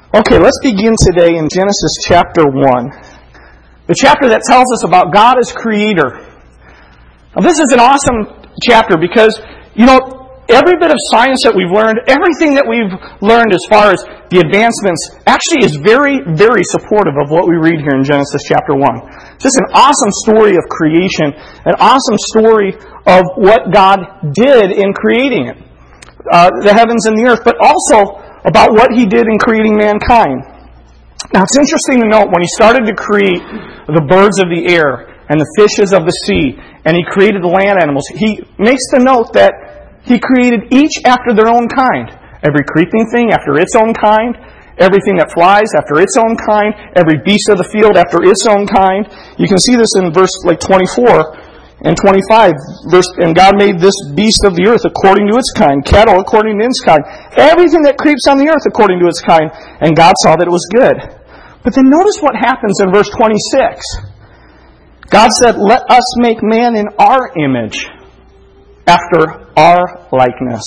Okay, let's begin today in Genesis chapter 1. The chapter that tells us about God as creator. Now, this is an awesome chapter because, every bit of science that we've learned, everything that we've learned as far as the advancements, actually is very, very supportive of what we read here in Genesis chapter 1. Just an awesome story of creation, an awesome story of what God did in creating it, the heavens and the earth, but also about what He did in creating mankind. Now, it's interesting to note when He started to create the birds of the air and the fishes of the sea, and He created the land animals, He makes the note that He created each after their own kind. Every creeping thing after its own kind, everything that flies after its own kind, every beast of the field after its own kind. You can see this in verse 24 and 25. And God made this beast of the earth according to its kind, cattle according to its kind, everything that creeps on the earth according to its kind. And God saw that it was good. But then notice what happens in verse 26. God said, "Let us make man in our image, after our likeness."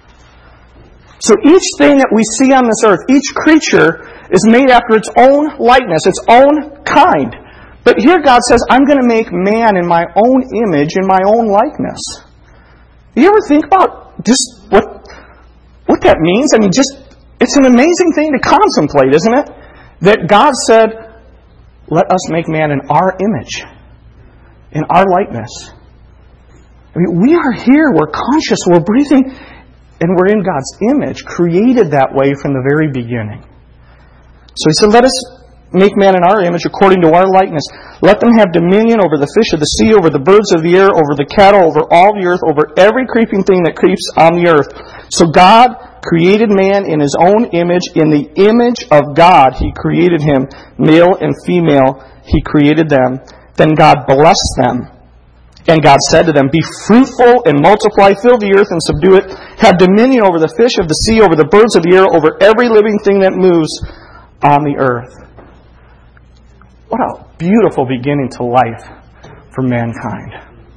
So each thing that we see on this earth, each creature is made after its own likeness, its own kind. But here God says, I'm going to make man in my own image, in my own likeness. You ever think about just what that means? I mean, it's an amazing thing to contemplate, isn't it? That God said, let us make man in our image, in our likeness. I mean, we are here, we're conscious, we're breathing, and we're in God's image, created that way from the very beginning. So He said, let us make man in our image according to our likeness. Let them have dominion over the fish of the sea, over the birds of the air, over the cattle, over all the earth, over every creeping thing that creeps on the earth. So God created man in His own image. In the image of God He created him. Male and female He created them. Then God blessed them. And God said to them, be fruitful and multiply, fill the earth and subdue it. Have dominion over the fish of the sea, over the birds of the air, over every living thing that moves on the earth. What a beautiful beginning to life for mankind.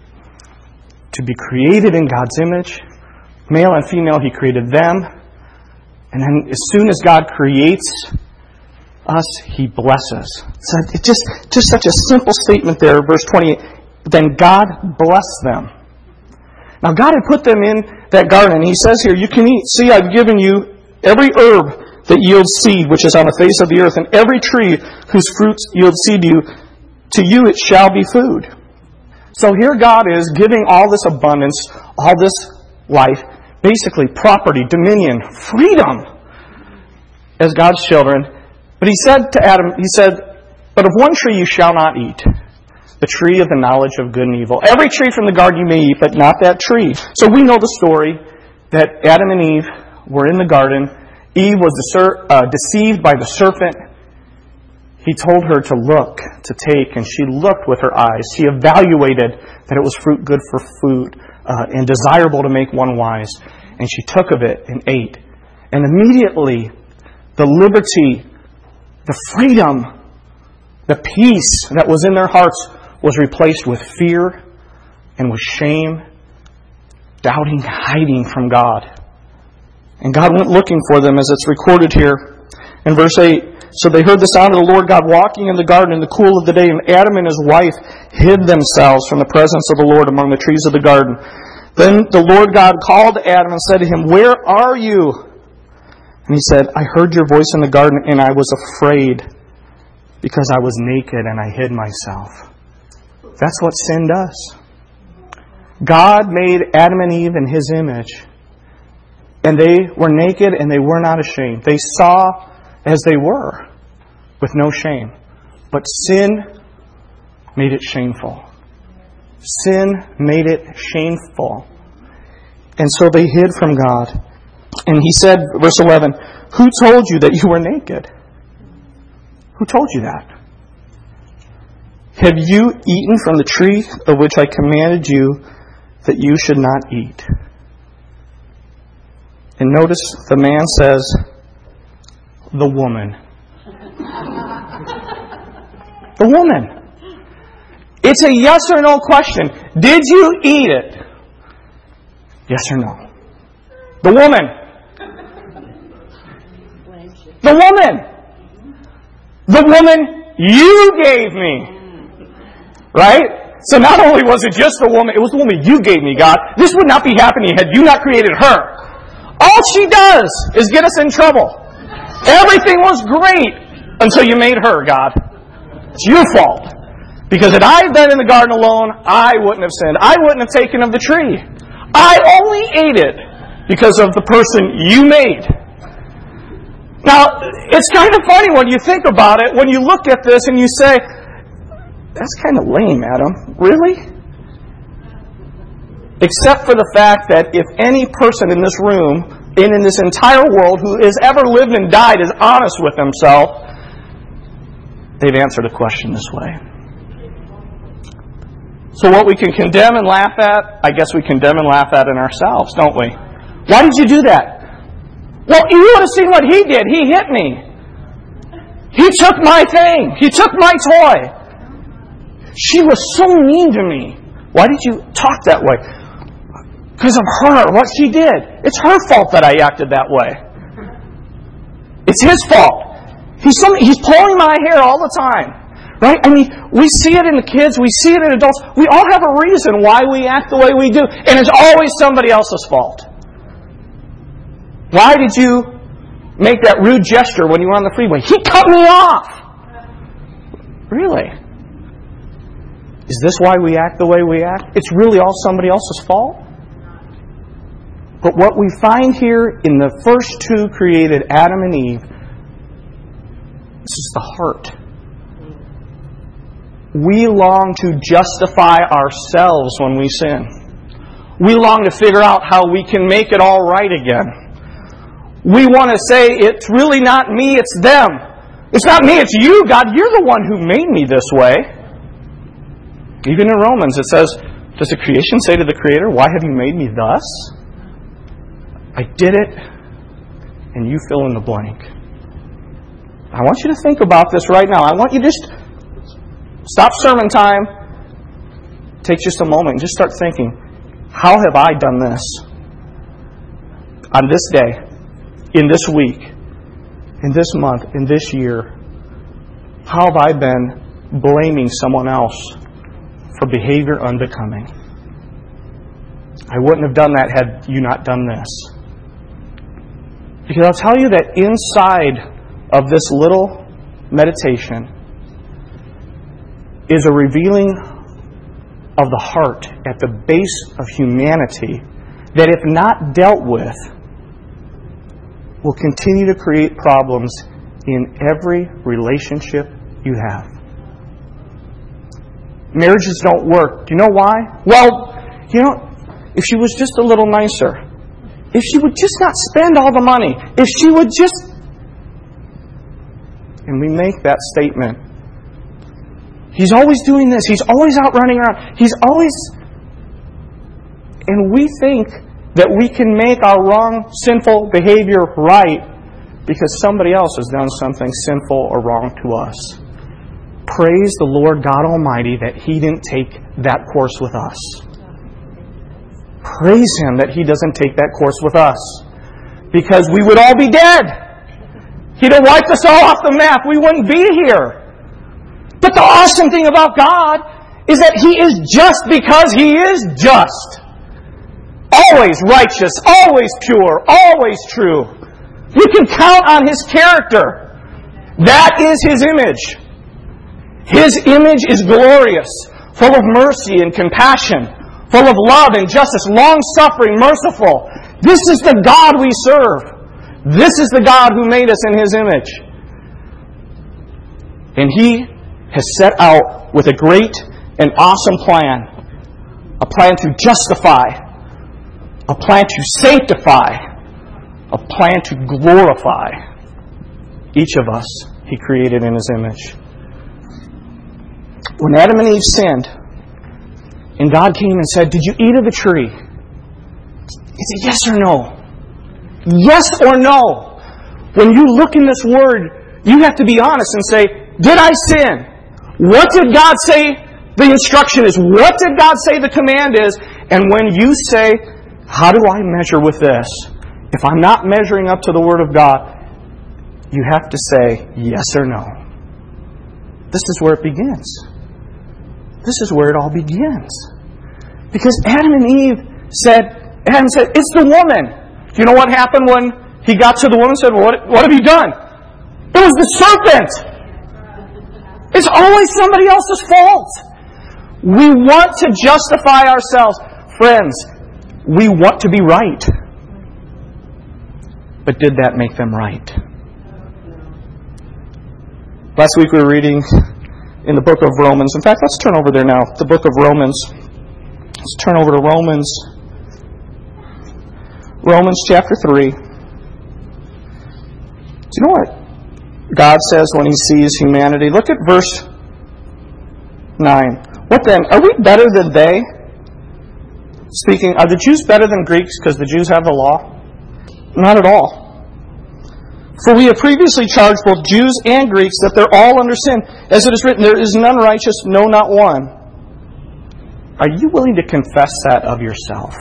To be created in God's image, male and female, He created them. And then as soon as God creates us, He blesses. So it's just such a simple statement there, verse 28. Then God blessed them. Now God had put them in that garden. He says here, you can eat. See, I've given you every herb that yields seed, which is on the face of the earth, and every tree whose fruits yield seed to you it shall be food. So here God is giving all this abundance, all this life, basically property, dominion, freedom as God's children. But He said to Adam, but of one tree you shall not eat, the tree of the knowledge of good and evil. Every tree from the garden you may eat, but not that tree. So we know the story that Adam and Eve were in the garden. Eve was deceived by the serpent. He told her to look, to take, and she looked with her eyes. She evaluated that it was fruit good for food and desirable to make one wise. And she took of it and ate. And immediately, the liberty, the freedom, the peace that was in their hearts was replaced with fear and with shame, doubting, hiding from God. And God went looking for them, as it's recorded here in verse 8. So they heard the sound of the Lord God walking in the garden in the cool of the day, and Adam and his wife hid themselves from the presence of the Lord among the trees of the garden. Then the Lord God called Adam and said to him, where are you? And he said, I heard your voice in the garden, and I was afraid because I was naked and I hid myself. That's what sin does. God made Adam and Eve in His image. And they were naked and they were not ashamed. They saw as they were with no shame. But sin made it shameful. Sin made it shameful. And so they hid from God. And He said, verse 11, who told you that you were naked? Who told you that? Have you eaten from the tree of which I commanded you that you should not eat? And notice the man says, the woman. The woman. It's a yes or no question. Did you eat it? Yes or no? The woman. The the woman. The woman you gave me. Right? So not only was it just the woman, it was the woman you gave me, God. This would not be happening had you not created her. All she does is get us in trouble. Everything was great until you made her, God. It's your fault. Because had I been in the garden alone, I wouldn't have sinned. I wouldn't have taken of the tree. I only ate it because of the person you made. Now, it's kind of funny when you think about it, when you look at this and you say, that's kind of lame, Adam. Really? Except for the fact that if any person in this room, and in this entire world, who has ever lived and died is honest with himself, they've answered a question this way. So what we can condemn and laugh at, I guess we condemn and laugh at in ourselves, don't we? Why did you do that? Well, you would have seen what he did. He hit me. He took my thing. He took my toy. She was so mean to me. Why did you talk that way? Because of her, what she did. It's her fault that I acted that way. It's his fault. He's pulling my hair all the time. Right? I mean, we see it in the kids, we see it in adults. We all have a reason why we act the way we do. And it's always somebody else's fault. Why did you make that rude gesture when you were on the freeway? He cut me off! Really? Is this why we act the way we act? It's really all somebody else's fault? But what we find here in the first two created, Adam and Eve, this is the heart. We long to justify ourselves when we sin. We long to figure out how we can make it all right again. We want to say, it's really not me, it's them. It's not me, it's you, God. You're the one who made me this way. Even in Romans it says, does the creation say to the Creator, why have you made me thus? I did it, and you fill in the blank. I want you to think about this right now. I want you to just stop sermon time. Take just a moment and just start thinking, how have I done this? On this day, in this week, in this month, in this year, how have I been blaming someone else for behavior unbecoming? I wouldn't have done that had you not done this. Because I'll tell you that inside of this little meditation is a revealing of the heart at the base of humanity that, if not dealt with, will continue to create problems in every relationship you have. Marriages don't work. Do you know why? Well, if she was just a little nicer, if she would just not spend all the money, if she would just... And we make that statement. He's always doing this. He's always out running around. He's always... And we think that we can make our wrong, sinful behavior right because somebody else has done something sinful or wrong to us. Praise the Lord God Almighty that He didn't take that course with us. Praise Him that He doesn't take that course with us. Because we would all be dead. He'd have wiped us all off the map. We wouldn't be here. But the awesome thing about God is that He is just because He is just. Always righteous, always pure, always true. You can count on His character. That is His image. His image is glorious, full of mercy and compassion, full of love and justice, long-suffering, merciful. This is the God we serve. This is the God who made us in His image. And He has set out with a great and awesome plan. A plan to justify. A plan to sanctify. A plan to glorify. Each of us He created in His image. When Adam and Eve sinned, and God came and said, did you eat of the tree? He said, yes or no? Yes or no? When you look in this Word, you have to be honest and say, did I sin? What did God say the instruction is? What did God say the command is? And when you say, how do I measure with this? If I'm not measuring up to the Word of God, you have to say yes or no. This is where it begins. This is where it all begins. Because Adam said, it's the woman. Do you know what happened when he got to the woman and said, what have you done? It was the serpent. It's always somebody else's fault. We want to justify ourselves. Friends, we want to be right. But did that make them right? Last week we were reading in the book of Romans. In fact, let's turn over there now. The book of Romans. Let's turn over to Romans. Romans chapter 3. Do you know what God says when He sees humanity? Look at verse 9. What then? Are we better than they? Speaking, are the Jews better than Greeks because the Jews have the law? Not at all. For we have previously charged both Jews and Greeks that they're all under sin. As it is written, there is none righteous, no, not one. Are you willing to confess that of yourself?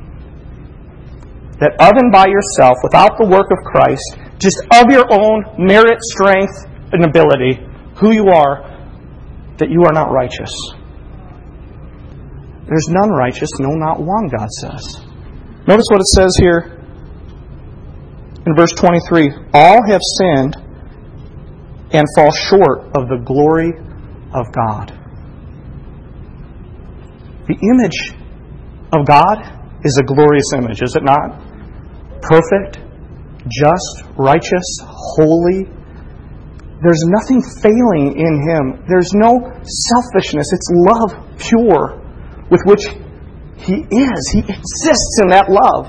That of and by yourself, without the work of Christ, just of your own merit, strength, and ability, who you are, that you are not righteous? There's none righteous, no, not one, God says. Notice what it says here in verse 23. All have sinned and fall short of the glory of God. The image of God is a glorious image, is it not? Perfect, just, righteous, holy. There's nothing failing in Him. There's no selfishness. It's love pure with which He is. He exists in that love.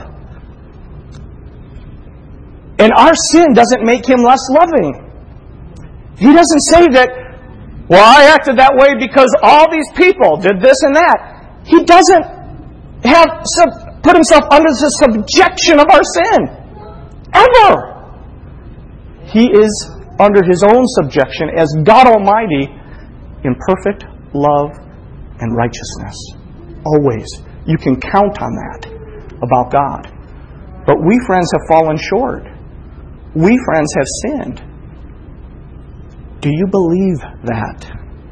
And our sin doesn't make Him less loving. He doesn't say that, well, I acted that way because all these people did this and that. He doesn't put Himself under the subjection of our sin. Ever. He is under His own subjection as God Almighty in perfect love and righteousness. Always. You can count on that about God. But we, friends, have fallen short. We, friends, have sinned. Do you believe that?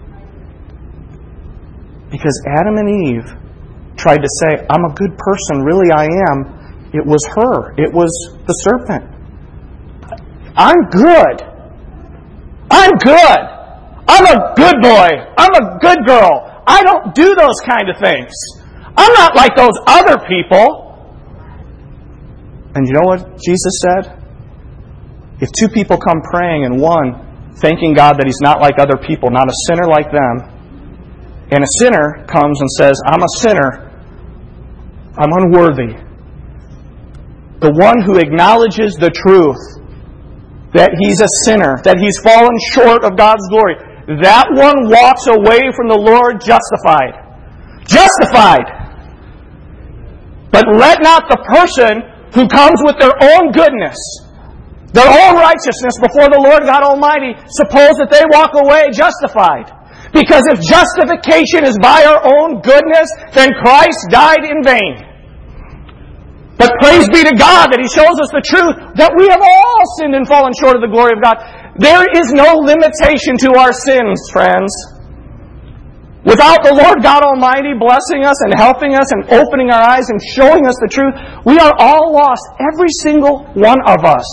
Because Adam and Eve tried to say, I'm a good person, really I am. It was her. It was the serpent. I'm good. I'm good. I'm a good boy. I'm a good girl. I don't do those kind of things. I'm not like those other people. And you know what Jesus said? If two people come praying and one thanking God that he's not like other people, not a sinner like them, and a sinner comes and says, I'm a sinner, I'm unworthy. The one who acknowledges the truth that he's a sinner, that he's fallen short of God's glory, that one walks away from the Lord justified. Justified! But let not the person who comes with their own goodness, their own righteousness before the Lord God Almighty, suppose that they walk away justified. Because if justification is by our own goodness, then Christ died in vain. But praise be to God that He shows us the truth that we have all sinned and fallen short of the glory of God. There is no limitation to our sins, friends. Without the Lord God Almighty blessing us and helping us and opening our eyes and showing us the truth, we are all lost. Every single one of us.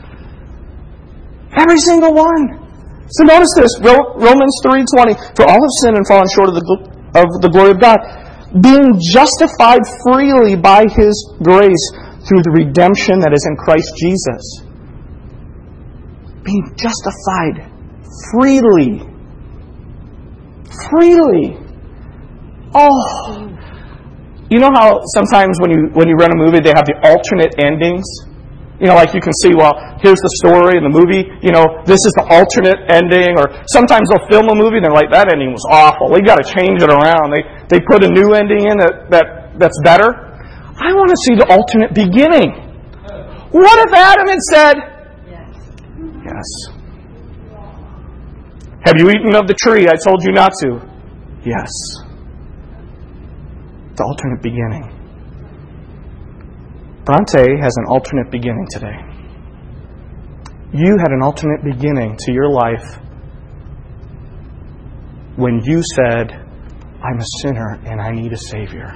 Every single one. So notice this, Romans 3:20. For all have sinned and fallen short of the glory of God, being justified freely by His grace through the redemption that is in Christ Jesus. Being justified freely. Freely. Oh. You know how sometimes when you run a movie, they have the alternate endings? You know, like you can see, well, here's the story in the movie, you know, this is the alternate ending, or sometimes they'll film a movie and they're like, that ending was awful. We've got to change it around. They put a new ending in that's better. I want to see the alternate beginning. What if Adam had said, yes. Have you eaten of the tree I told you not to? Yes. The alternate beginning. Bronte has an alternate beginning today. You had an ultimate beginning to your life when you said, I'm a sinner and I need a Savior.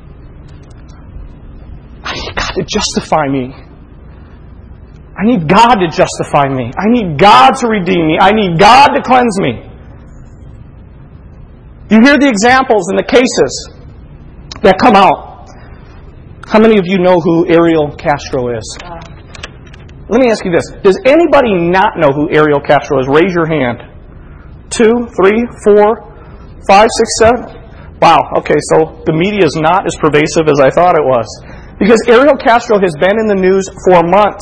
I need God to justify me. I need God to justify me. I need God to redeem me. I need God to cleanse me. You hear the examples and the cases that come out. How many of you know who Ariel Castro is? Let me ask you this. Does anybody not know who Ariel Castro is? Raise your hand. 2, 3, 4, 5, 6, 7. Wow, okay, so the media is not as pervasive as I thought it was. Because Ariel Castro has been in the news for months.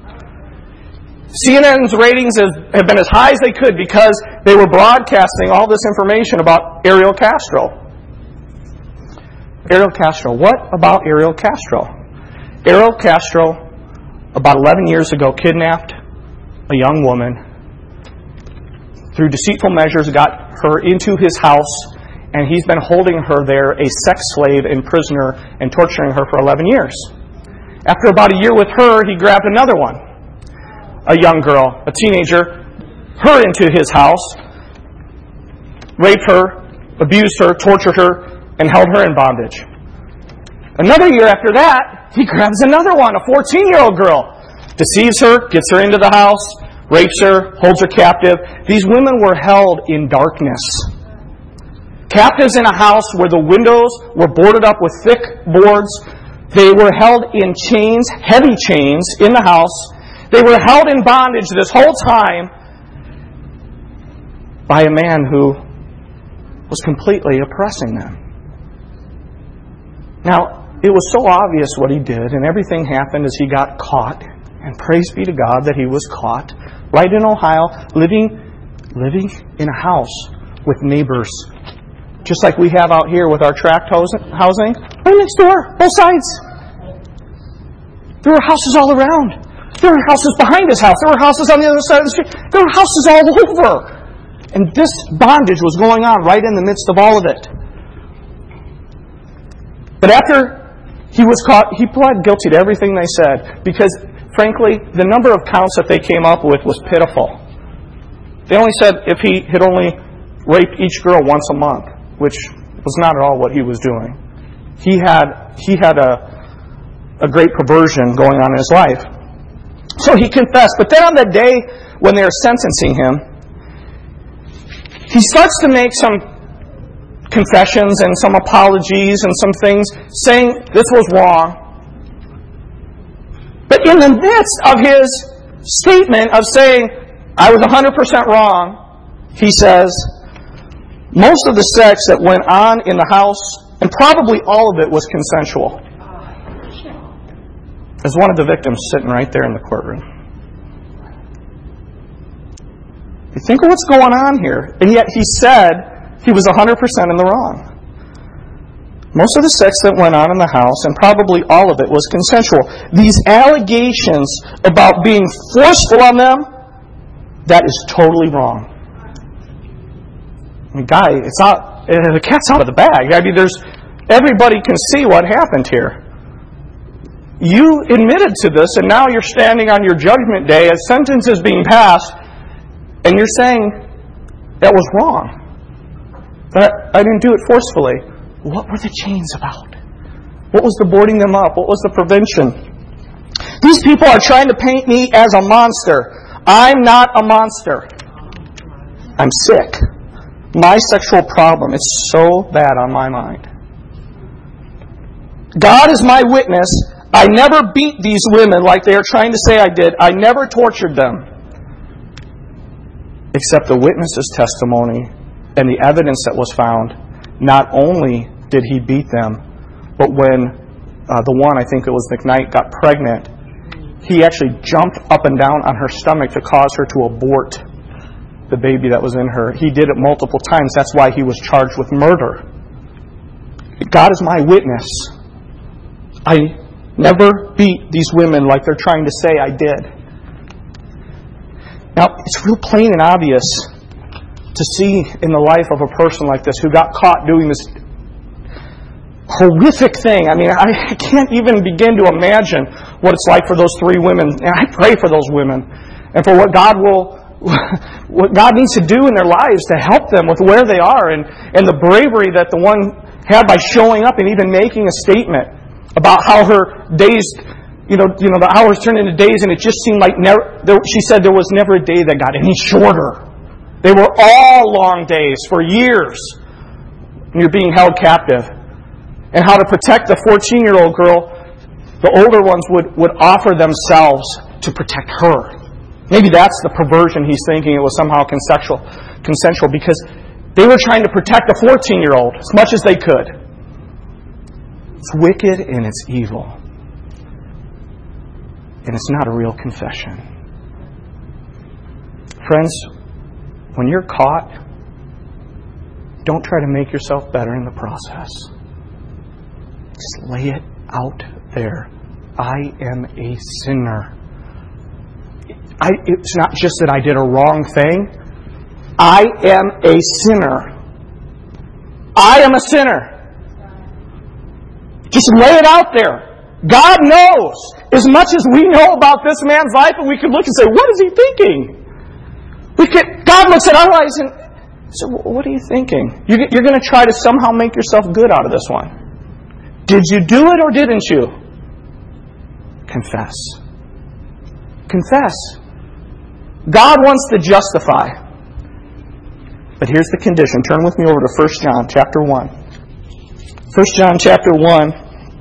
CNN's ratings have been as high as they could because they were broadcasting all this information about Ariel Castro. Ariel Castro. What about Ariel Castro? Ariel Castro, about 11 years ago, kidnapped a young woman. Through deceitful measures, got her into his house, and he's been holding her there, a sex slave and prisoner, and torturing her for 11 years. After about a year with her, he grabbed another one. A young girl, a teenager, her into his house, raped her, abused her, tortured her, and held her in bondage. Another year after that, he grabs another one, a 14-year-old girl, deceives her, gets her into the house, rapes her, holds her captive. These women were held in darkness. Captives in a house where the windows were boarded up with thick boards. They were held in chains, heavy chains, in the house. They were held in bondage this whole time by a man who was completely oppressing them. Now, it was so obvious what he did, and everything happened as he got caught. And praise be to God that he was caught right in Ohio, living in a house with neighbors. Just like we have out here with our tract housing. Right next door, both sides. There were houses all around. There were houses behind his house. There were houses on the other side of the street. There were houses all over. And this bondage was going on right in the midst of all of it. But after he was caught, he pled guilty to everything they said. Because, frankly, the number of counts that they came up with was pitiful. They only said if he had only raped each girl once a month, which was not at all what he was doing. He had a great perversion going on in his life. So he confessed. But then on the day when they were sentencing him, he starts to make some confessions and some apologies and some things, saying this was wrong. But in the midst of his statement of saying, I was 100% wrong, he says, most of the sex that went on in the house, and probably all of it, was consensual. There's one of the victims sitting right there in the courtroom. You think of what's going on here, and yet he said he was 100% in the wrong. Most of the sex that went on in the house, and probably all of it, was consensual. These allegations about being forceful on them, that is totally wrong. I mean, guy, the cat's out of the bag. I mean, everybody can see what happened here. You admitted to this, and now you're standing on your judgment day as sentence is being passed, and you're saying that was wrong. That I didn't do it forcefully. What were the chains about? What was the boarding them up? What was the prevention? These people are trying to paint me as a monster. I'm not a monster. I'm sick. My sexual problem is so bad on my mind. God is my witness. I never beat these women like they are trying to say I did. I never tortured them. Except the witness's testimony and the evidence that was found. Not only did he beat them, but when the one, I think it was McKnight, got pregnant, he actually jumped up and down on her stomach to cause her to abort the baby that was in her. He did it multiple times. That's why he was charged with murder. God is my witness. I never beat these women like they're trying to say I did. Now, it's real plain and obvious to see in the life of a person like this who got caught doing this horrific thing. I mean, I can't even begin to imagine what it's like for those three women. And I pray for those women. and for what God needs to do in their lives to help them with where they are, and the bravery that the one had by showing up and even making a statement about how her days, the hours turned into days, and it just seemed like she said there was never a day that got any shorter. They were all long days for years. And you're being held captive. And how to protect the 14-year-old girl, the older ones would offer themselves to protect her. Maybe that's the perversion he's thinking. It was somehow consensual because they were trying to protect the 14-year-old as much as they could. It's wicked and it's evil. And it's not a real confession. Friends, when you're caught, don't try to make yourself better in the process. Just lay it out there. I am a sinner. It's not just that I did a wrong thing. I am a sinner. I am a sinner. Just lay it out there. God knows. As much as we know about this man's life, and we could look and say, what is he thinking? God looks at our lives and says, what are you thinking? You're going to try to somehow make yourself good out of this one. Did you do it or didn't you? Confess. Confess. God wants to justify. But here's the condition. Turn with me over to 1 John chapter 1. 1 John chapter 1.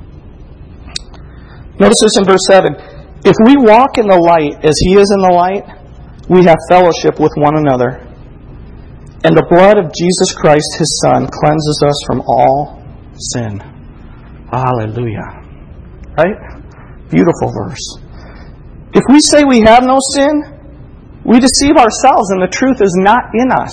Notice this in verse 7. If we walk in the light as He is in the light, we have fellowship with one another. And the blood of Jesus Christ, His Son, cleanses us from all sin. Hallelujah. Right? Beautiful verse. If we say we have no sin, we deceive ourselves and the truth is not in us.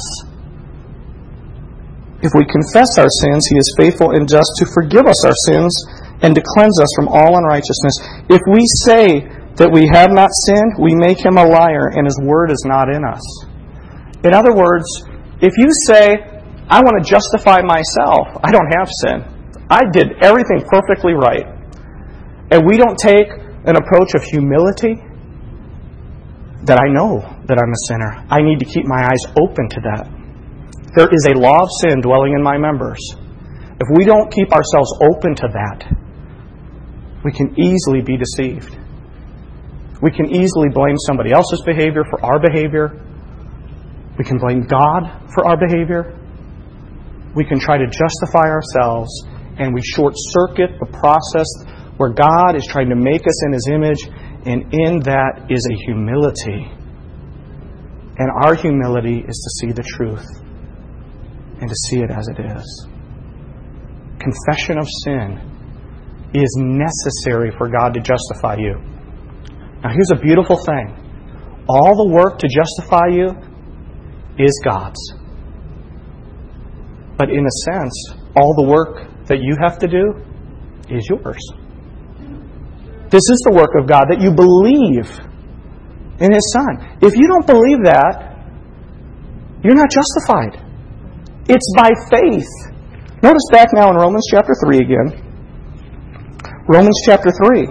If we confess our sins, He is faithful and just to forgive us our sins and to cleanse us from all unrighteousness. If we say that we have not sinned, we make Him a liar and His word is not in us. In other words, if you say, I want to justify myself, I don't have sin. I did everything perfectly right. And we don't take an approach of humility, that I know that I'm a sinner. I need to keep my eyes open to that. There is a law of sin dwelling in my members. If we don't keep ourselves open to that, we can easily be deceived. We can easily blame somebody else's behavior for our behavior. We can blame God for our behavior. We can try to justify ourselves, and we short-circuit the process where God is trying to make us in His image, and in that is a humility. And our humility is to see the truth and to see it as it is. Confession of sin is necessary for God to justify you. Now here's a beautiful thing. All the work to justify you is God's. But in a sense, all the work that you have to do is yours. This is the work of God, that you believe in His Son. If you don't believe that, you're not justified. It's by faith. Notice back now in Romans chapter 3 again. Romans chapter 3.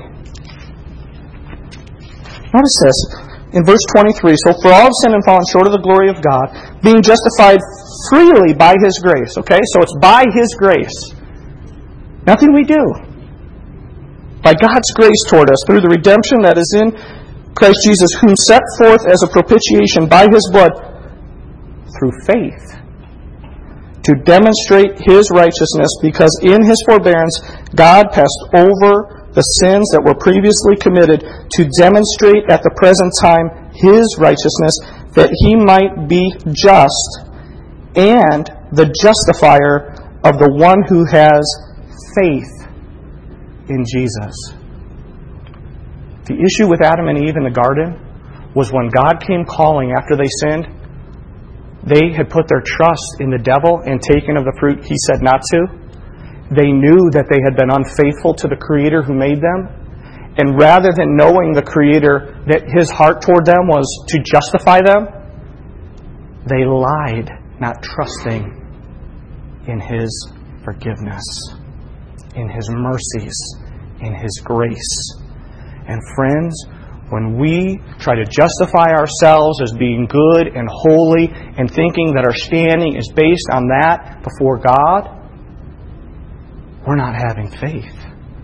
Notice this. In verse 23, so for all have sinned and fallen short of the glory of God, being justified freely by His grace. Okay, so it's by His grace. Nothing we do. By God's grace toward us, through the redemption that is in Christ Jesus, whom set forth as a propitiation by His blood, through faith, to demonstrate His righteousness, because in His forbearance God passed over the sins that were previously committed, to demonstrate at the present time His righteousness, that He might be just and the justifier of the one who has faith in Jesus. The issue with Adam and Eve in the garden was when God came calling after they sinned, they had put their trust in the devil and taken of the fruit He said not to. They knew that they had been unfaithful to the Creator who made them. And rather than knowing the Creator, that His heart toward them was to justify them, they lied, not trusting in His forgiveness, in His mercies, in His grace. And friends, when we try to justify ourselves as being good and holy and thinking that our standing is based on that before God, we're not having faith.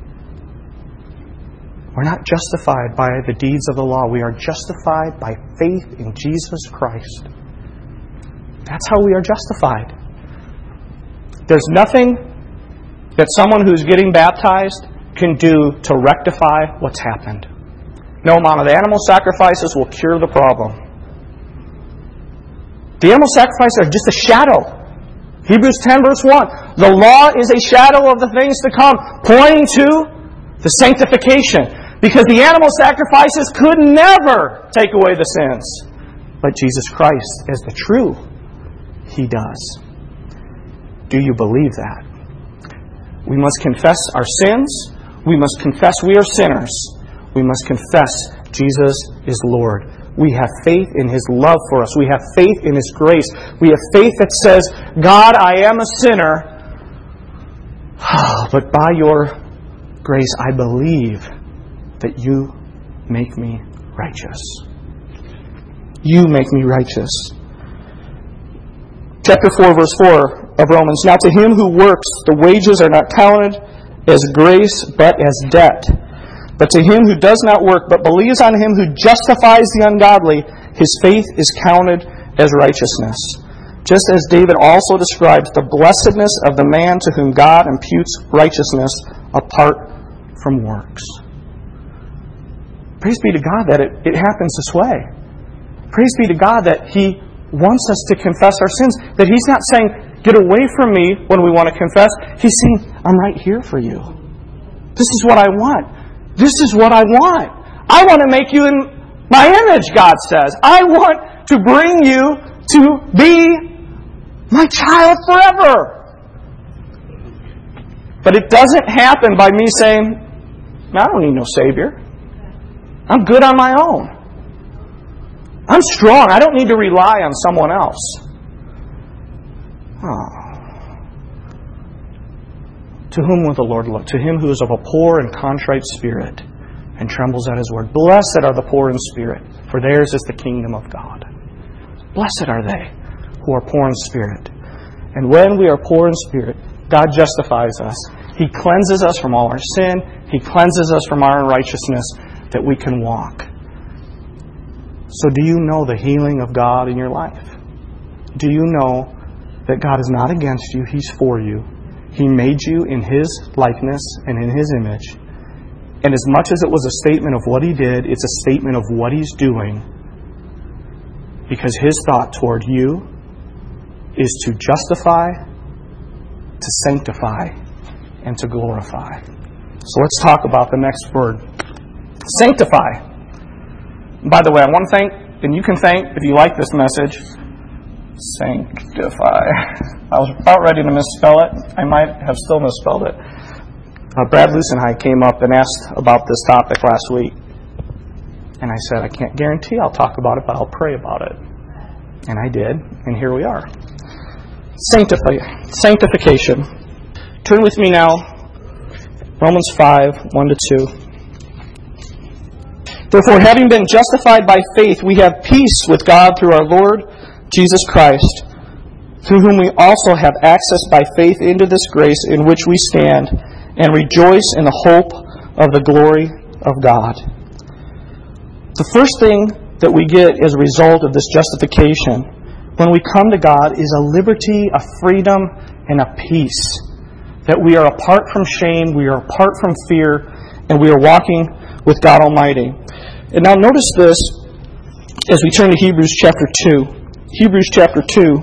We're not justified by the deeds of the law. We are justified by faith in Jesus Christ. That's how we are justified. There's nothing that someone who's getting baptized can do to rectify what's happened. No amount of animal sacrifices will cure the problem. The animal sacrifices are just a shadow. Hebrews 10 verse 1. The law is a shadow of the things to come, pointing to the sanctification. Because the animal sacrifices could never take away the sins. But Jesus Christ, as the true, He does. Do you believe that? We must confess our sins. We must confess we are sinners. We must confess Jesus is Lord. We have faith in His love for us. We have faith in His grace. We have faith that says, God, I am a sinner, but by Your grace I believe that You make me righteous. You make me righteous. Chapter 4, verse 4 of Romans. Now to him who works, the wages are not counted as grace, but as debt. But to him who does not work, but believes on Him who justifies the ungodly, his faith is counted as righteousness. Just as David also describes the blessedness of the man to whom God imputes righteousness apart from works. Praise be to God that it happens this way. Praise be to God that He wants us to confess our sins. That He's not saying, get away from me when we want to confess. He's saying, I'm right here for you. This is what I want. This is what I want. I want to make you in my image, God says. I want to bring you to be my child forever. But it doesn't happen by me saying, I don't need no Savior. I'm good on my own. I'm strong. I don't need to rely on someone else. To whom will the Lord look? To him who is of a poor and contrite spirit and trembles at His word. Blessed are the poor in spirit, for theirs is the kingdom of God. Blessed are they who are poor in spirit. And when we are poor in spirit, God justifies us. He cleanses us from all our sin. He cleanses us from our unrighteousness, that we can walk. So do you know the healing of God in your life? Do you know that God is not against you, He's for you? He made you in His likeness and in His image. And as much as it was a statement of what He did, it's a statement of what He's doing. Because His thought toward you is to justify, to sanctify, and to glorify. So let's talk about the next word. Sanctify. By the way, I want to thank, and you can thank if you like this message, sanctify. I was about ready to misspell it. I might have still misspelled it. Brad Lusenheim came up and asked about this topic last week. And I said, I can't guarantee I'll talk about it, but I'll pray about it. And I did, and here we are. Sanctification. Turn with me now, Romans 5, 1-2. Therefore, having been justified by faith, we have peace with God through our Lord Jesus Christ, through whom we also have access by faith into this grace in which we stand and rejoice in the hope of the glory of God. The first thing that we get as a result of this justification when we come to God is a liberty, a freedom, and a peace. That we are apart from shame, we are apart from fear, and we are walking with God Almighty. And now notice this as we turn to Hebrews chapter 2. Hebrews chapter 2.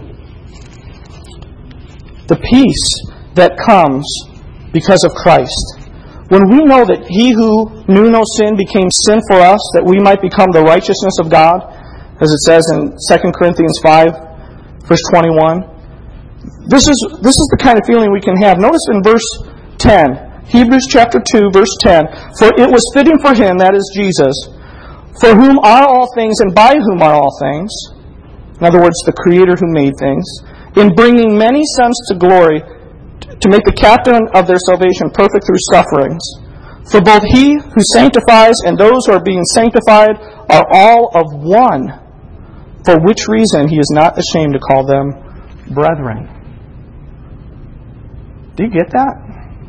The peace that comes because of Christ. When we know that He who knew no sin became sin for us, that we might become the righteousness of God, as it says in 2 Corinthians 5, verse 21. This is the kind of feeling we can have. Notice in verse 10, Hebrews chapter 2, verse 10, for it was fitting for Him, that is Jesus, for whom are all things and by whom are all things, in other words, the Creator who made things, in bringing many sons to glory, to make the captain of their salvation perfect through sufferings. For both he who sanctifies and those who are being sanctified are all of one, for which reason he is not ashamed to call them brethren. Do you get that?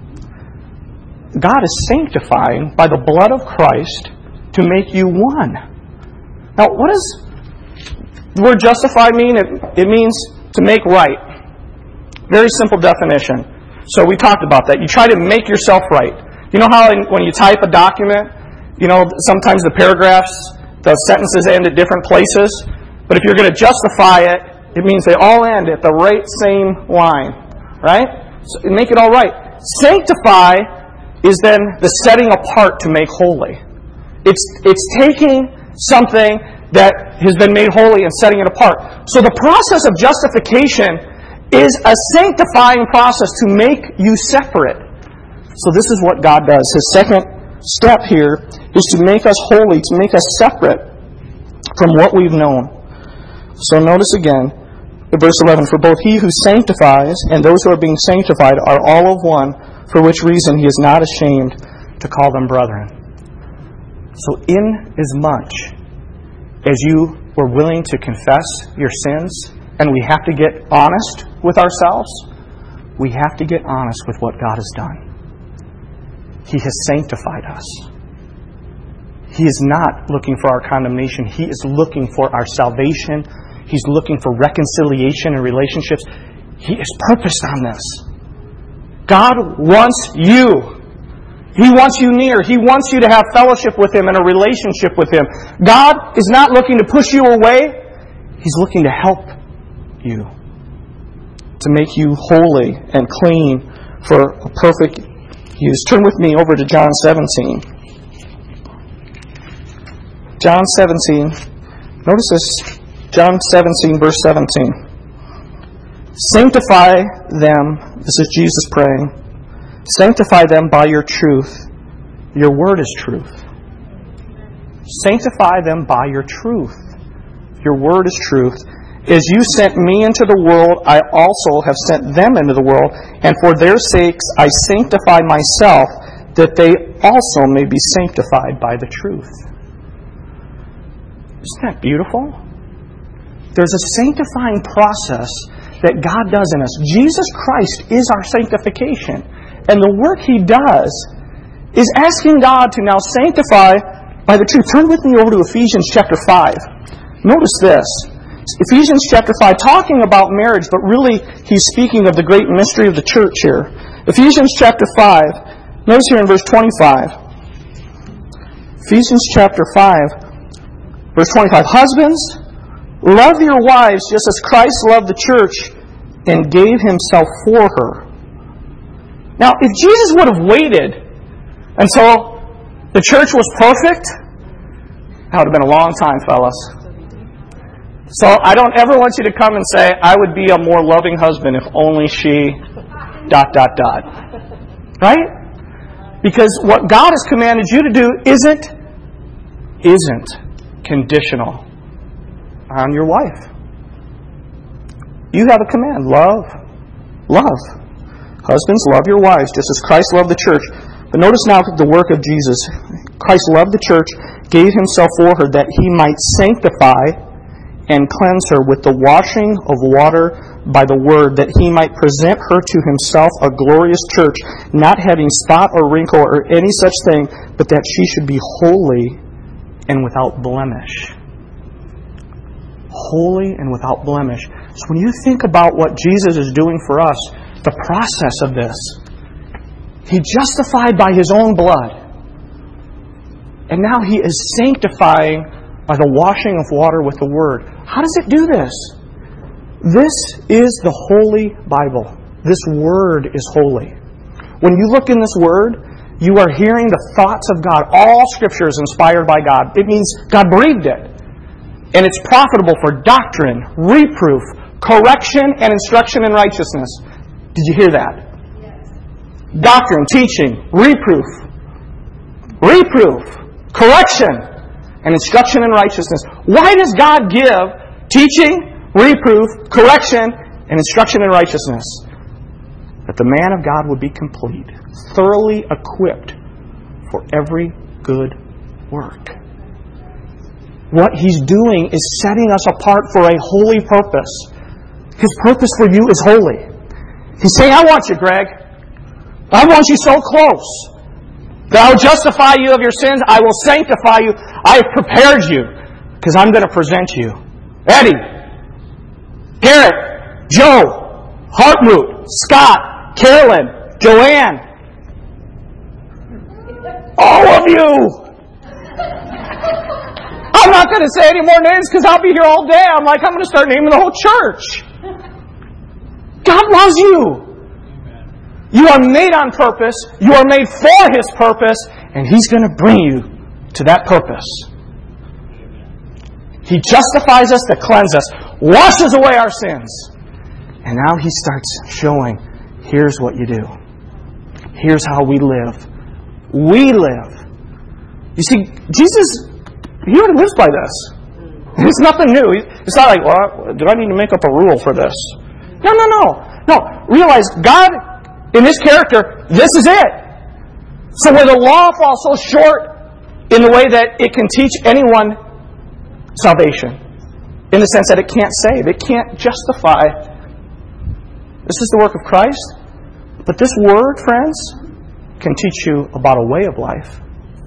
God is sanctifying by the blood of Christ to make you one. Now, what does the word justify mean? It means to make right. Very simple definition. So we talked about that. You try to make yourself right. You know how when you type a document, sometimes the paragraphs, the sentences end at different places? But if you're going to justify it, it means they all end at the right same line. Right? So make it all right. Sanctify is then the setting apart to make holy. It's taking something that has been made holy and setting it apart. So the process of justification is a sanctifying process to make you separate. So this is what God does. His second step here is to make us holy, to make us separate from what we've known. So notice again, in verse 11, for both he who sanctifies and those who are being sanctified are all of one, for which reason he is not ashamed to call them brethren. So inasmuch as you were willing to confess your sins, and we have to get honest with ourselves, we have to get honest with what God has done. He has sanctified us. He is not looking for our condemnation. He is looking for our salvation. He's looking for reconciliation and relationships. He is purposed on this. God wants you. He wants you near. He wants you to have fellowship with Him and a relationship with Him. God is not looking to push you away. He's looking to help you, to make you holy and clean for a perfect use. Turn with me over to John 17. John 17. Notice this. John 17, verse 17. Sanctify them. This is Jesus praying. Sanctify them by your truth. Your word is truth. Sanctify them by your truth. Your word is truth. As you sent me into the world, I also have sent them into the world, and for their sakes I sanctify myself, that they also may be sanctified by the truth. Isn't that beautiful? There's a sanctifying process that God does in us. Jesus Christ is our sanctification. And the work He does is asking God to now sanctify by the truth. Turn with me over to Ephesians chapter 5. Notice this. Ephesians chapter 5, talking about marriage, but really he's speaking of the great mystery of the church here. Ephesians chapter 5. Notice here in verse 25. Ephesians chapter 5, verse 25. Husbands, love your wives just as Christ loved the church and gave Himself for her. Now, if Jesus would have waited until the church was perfect, that would have been a long time, fellas. So I don't ever want you to come and say, I would be a more loving husband if only she... ... Right? Because what God has commanded you to do isn't conditional on your wife. You have a command. Love. Husbands, love your wives, just as Christ loved the church. But notice now the work of Jesus. Christ loved the church, gave Himself for her, that He might sanctify and cleanse her with the washing of water by the word, that He might present her to Himself a glorious church, not having spot or wrinkle or any such thing, but that she should be holy and without blemish. Holy and without blemish. So when you think about what Jesus is doing for us, the process of this, He justified by His own blood. And now He is sanctifying by the washing of water with the Word. How does it do this? This is the Holy Bible. This Word is holy. When you look in this Word, you are hearing the thoughts of God. All Scripture is inspired by God. It means God breathed it. And it's profitable for doctrine, reproof, correction, and instruction in righteousness. Did you hear that? Yes. Doctrine, teaching, reproof, correction, and instruction in righteousness. Why does God give teaching, reproof, correction, and instruction in righteousness? That the man of God would be complete, thoroughly equipped for every good work. What He's doing is setting us apart for a holy purpose. His purpose for you is holy. He's saying, I want you, Greg. I want you so close that I will justify you of your sins. I will sanctify you. I have prepared you because I'm going to present you. Eddie, Garrett, Joe, Hartmut, Scott, Carolyn, Joanne, all of you. I'm not going to say any more names because I'll be here all day. I'm going to start naming the whole church. God loves you. You are made on purpose. You are made for His purpose. And He's going to bring you to that purpose. He justifies us to cleanse us, washes away our sins. And now He starts showing, here's what you do. Here's how we live. We live. You see, Jesus, He already lives by this. It's nothing new. It's not like, well, do I need to make up a rule for this? No. No, realize God, in His character, this is it. So where the law falls so short in the way that it can teach anyone salvation, in the sense that it can't save, it can't justify. This is the work of Christ. But this Word, friends, can teach you about a way of life,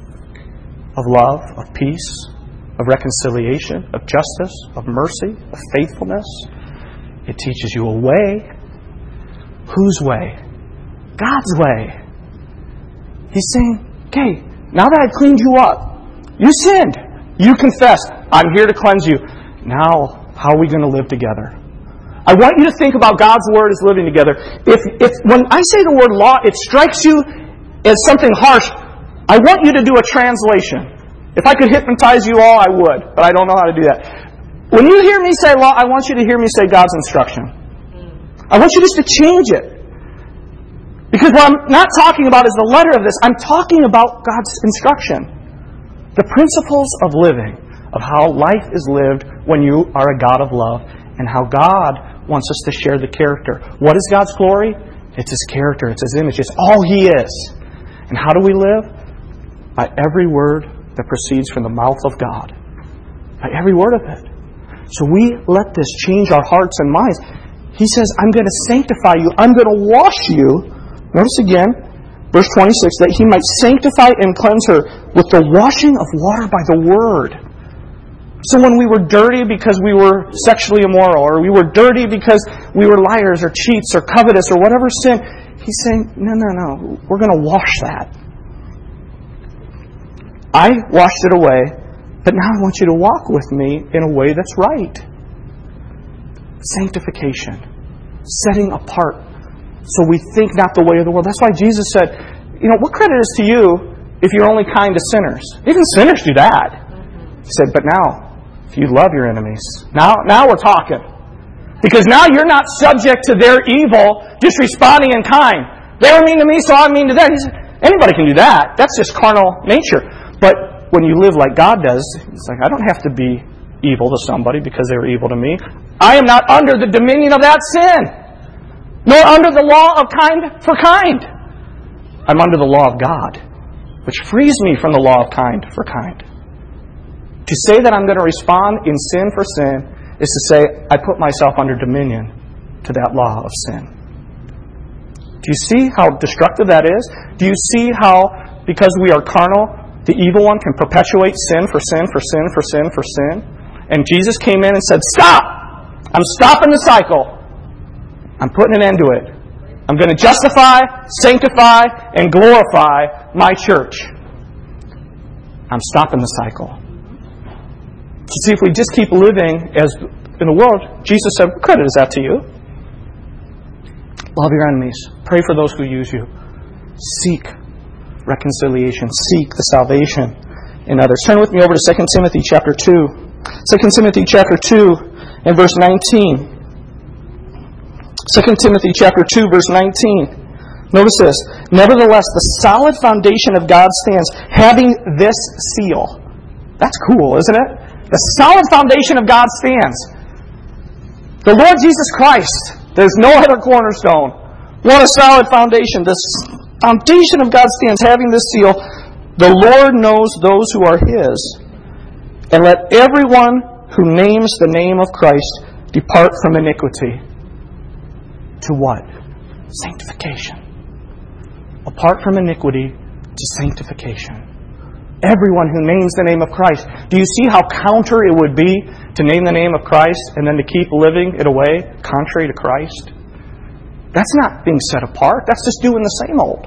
of love, of peace, of reconciliation, of justice, of mercy, of faithfulness. It teaches you a way. Whose way? God's way. He's saying, okay, now that I've cleaned you up, you sinned, you confessed, I'm here to cleanse you. Now, how are we going to live together? I want you to think about God's Word as living together. If when I say the word law, it strikes you as something harsh, I want you to do a translation. If I could hypnotize you all, I would, but I don't know how to do that. When you hear me say law, I want you to hear me say God's instruction. I want you just to change it. Because what I'm not talking about is the letter of this. I'm talking about God's instruction. The principles of living, of how life is lived when you are a God of love, and how God wants us to share the character. What is God's glory? It's His character. It's His image. It's all He is. And how do we live? By every word that proceeds from the mouth of God. By every word of it. So we let this change our hearts and minds. He says, I'm going to sanctify you. I'm going to wash you. Notice again, verse 26, that He might sanctify and cleanse her with the washing of water by the Word. So when we were dirty because we were sexually immoral, or we were dirty because we were liars or cheats or covetous or whatever sin, He's saying, no, we're going to wash that. I washed it away, but now I want you to walk with me in a way that's right. Sanctification. Setting apart. So we think not the way of the world. That's why Jesus said, what credit is to you if you're only kind to sinners? Even sinners do that. He said, but now, if you love your enemies, now we're talking. Because now you're not subject to their evil, just responding in kind. They were mean to me, so I'm mean to them. He said, anybody can do that. That's just carnal nature. But when you live like God does, it's like, I don't have to be evil to somebody because they were evil to me. I am not under the dominion of that sin, nor under the law of kind for kind. I'm under the law of God, which frees me from the law of kind for kind. To say that I'm going to respond in sin for sin is to say I put myself under dominion to that law of sin. Do you see how destructive that is? Do you see how, because we are carnal, the evil one can perpetuate sin for sin for sin for sin for sin? And Jesus came in and said, stop! I'm stopping the cycle. I'm putting an end to it. I'm going to justify, sanctify, and glorify my church. I'm stopping the cycle. So see, if we just keep living as in the world, Jesus said, what credit is that to you? Love your enemies. Pray for those who use you. Seek reconciliation. Seek the salvation in others. Turn with me over to 2 Timothy chapter 2. 2 Timothy chapter 2 and verse 19. 2 Timothy chapter 2 verse 19. Notice this. Nevertheless, the solid foundation of God stands, having this seal. That's cool, isn't it? The solid foundation of God stands. The Lord Jesus Christ. There's no other cornerstone. What a solid foundation. This foundation of God stands, having this seal. The Lord knows those who are His. And let everyone who names the name of Christ depart from iniquity. To what? Sanctification. Apart from iniquity to sanctification. Everyone who names the name of Christ. Do you see how counter it would be to name the name of Christ and then to keep living it away contrary to Christ? That's not being set apart. That's just doing the same old.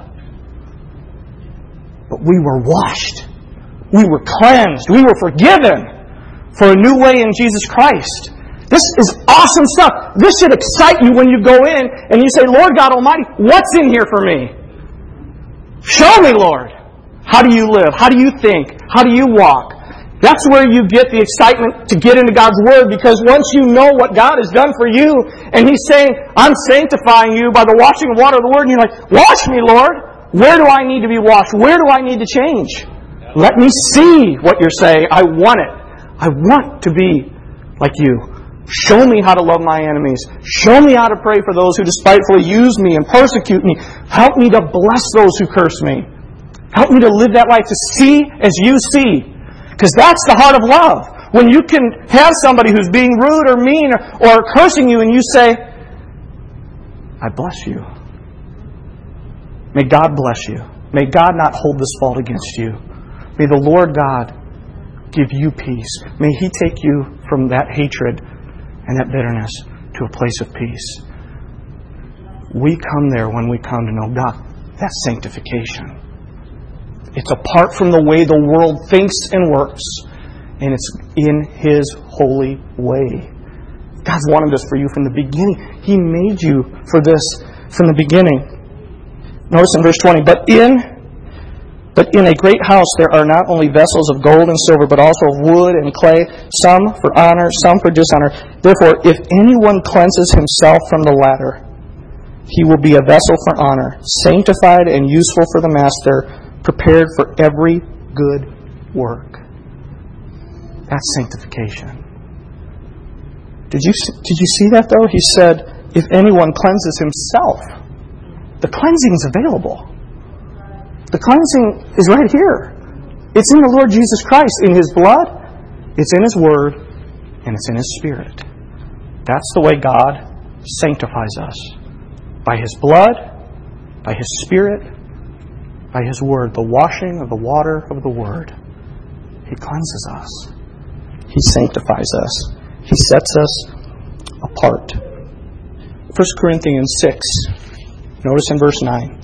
But we were washed. We were cleansed. We were forgiven for a new way in Jesus Christ. This is awesome stuff. This should excite you when you go in and you say, Lord God Almighty, what's in here for me? Show me, Lord. How do you live? How do you think? How do you walk? That's where you get the excitement to get into God's Word, because once you know what God has done for you, and He's saying, I'm sanctifying you by the washing of water of the Word, and you're like, wash me, Lord. Where do I need to be washed? Where do I need to change? Let me see what you're saying. I want it. I want to be like you. Show me how to love my enemies. Show me how to pray for those who despitefully use me and persecute me. Help me to bless those who curse me. Help me to live that life, to see as you see. Because that's the heart of love. When you can have somebody who's being rude or mean or cursing you and you say, I bless you. May God bless you. May God not hold this fault against you. May the Lord God give you peace. May He take you from that hatred and that bitterness to a place of peace. We come there when we come to know God. That's sanctification. It's apart from the way the world thinks and works. And it's in His holy way. God's wanted this for you from the beginning. He made you for this from the beginning. Notice in verse 20, But in a great house there are not only vessels of gold and silver, but also of wood and clay, some for honor, some for dishonor. Therefore, if anyone cleanses himself from the latter, he will be a vessel for honor, sanctified and useful for the master, prepared for every good work. That's sanctification. Did you see that though? He said, if anyone cleanses himself, the cleansing's available. The cleansing is right here. It's in the Lord Jesus Christ, in His blood, it's in His Word, and it's in His Spirit. That's the way God sanctifies us. By His blood, by His Spirit, by His Word, the washing of the water of the Word. He cleanses us. He sanctifies us. He sets us apart. 1 Corinthians 6. Notice in verse 9.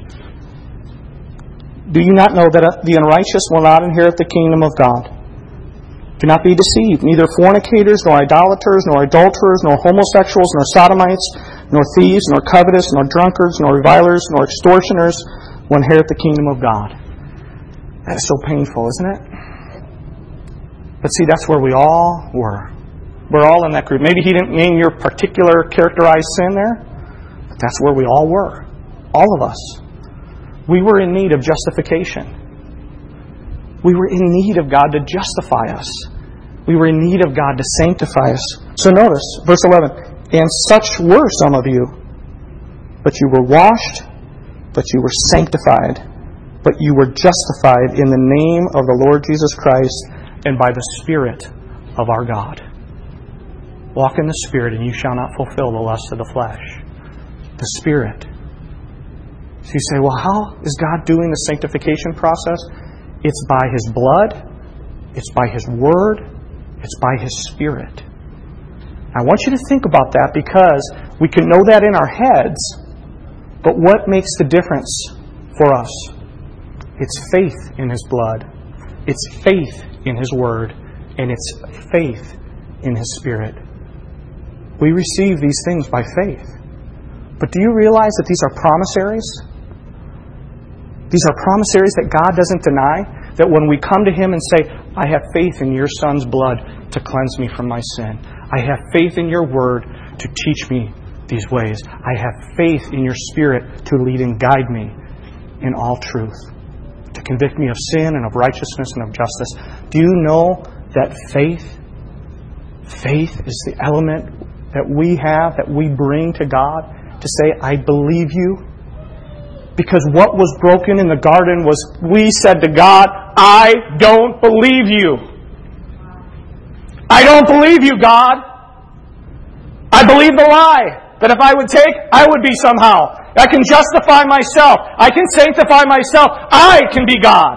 Do you not know that the unrighteous will not inherit the kingdom of God? Do not be deceived. Neither fornicators, nor idolaters, nor adulterers, nor homosexuals, nor sodomites, nor thieves, nor covetous, nor drunkards, nor revilers, nor extortioners will inherit the kingdom of God. That is so painful, isn't it? But see, that's where we all were. We're all in that group. Maybe He didn't name your particular characterized sin there, but that's where we all were. All of us. We were in need of justification. We were in need of God to justify us. We were in need of God to sanctify us. So notice, verse 11, and such were some of you, but you were washed, but you were sanctified, but you were justified in the name of the Lord Jesus Christ and by the Spirit of our God. Walk in the Spirit, and you shall not fulfill the lust of the flesh. The Spirit. So you say, well, how is God doing the sanctification process? It's by His blood, it's by His Word, it's by His Spirit. I want you to think about that, because we can know that in our heads, but what makes the difference for us? It's faith in His blood, it's faith in His Word, and it's faith in His Spirit. We receive these things by faith. But do you realize that these are promissaries? These are promissaries that God doesn't deny. That when we come to Him and say, I have faith in your Son's blood to cleanse me from my sin. I have faith in your Word to teach me these ways. I have faith in your Spirit to lead and guide me in all truth. To convict me of sin and of righteousness and of justice. Do you know that faith is the element that we have, that we bring to God to say, I believe you. Because what was broken in the garden was we said to God, I don't believe you. I don't believe you, God. I believe the lie that if I would take, I would be somehow. I can justify myself. I can sanctify myself. I can be God.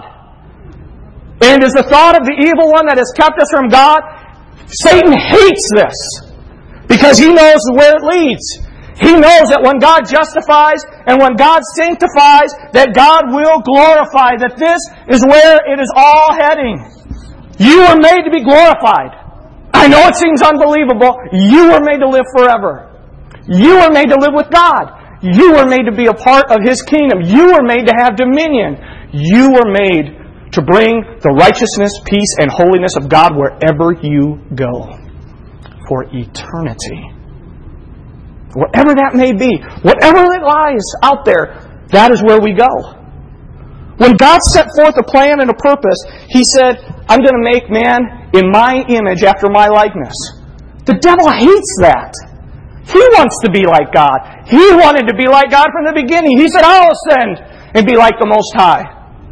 And it is the thought of the evil one that has kept us from God. Satan hates this because he knows where it leads. He knows that when God justifies and when God sanctifies, that God will glorify, that this is where it is all heading. You were made to be glorified. I know it seems unbelievable. You were made to live forever. You were made to live with God. You were made to be a part of His kingdom. You were made to have dominion. You were made to bring the righteousness, peace, and holiness of God wherever you go for eternity. Whatever that may be, whatever it lies out there, that is where we go. When God set forth a plan and a purpose, He said, I'm going to make man in my image after my likeness. The devil hates that. He wants to be like God. He wanted to be like God from the beginning. He said, I'll ascend and be like the Most High.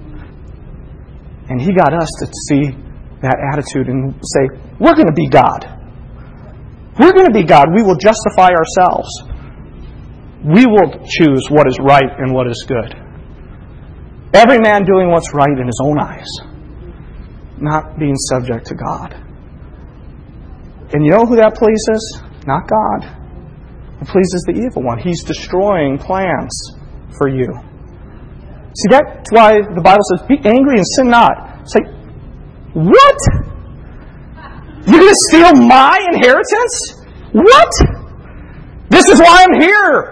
And He got us to see that attitude and say, we're going to be God. We're going to be God. We will justify ourselves. We will choose what is right and what is good. Every man doing what's right in his own eyes. Not being subject to God. And you know who that pleases? Not God. It pleases the evil one. He's destroying plans for you. See, that's why the Bible says, be angry and sin not. It's like, what? You're going to steal my inheritance? What? This is why I'm here.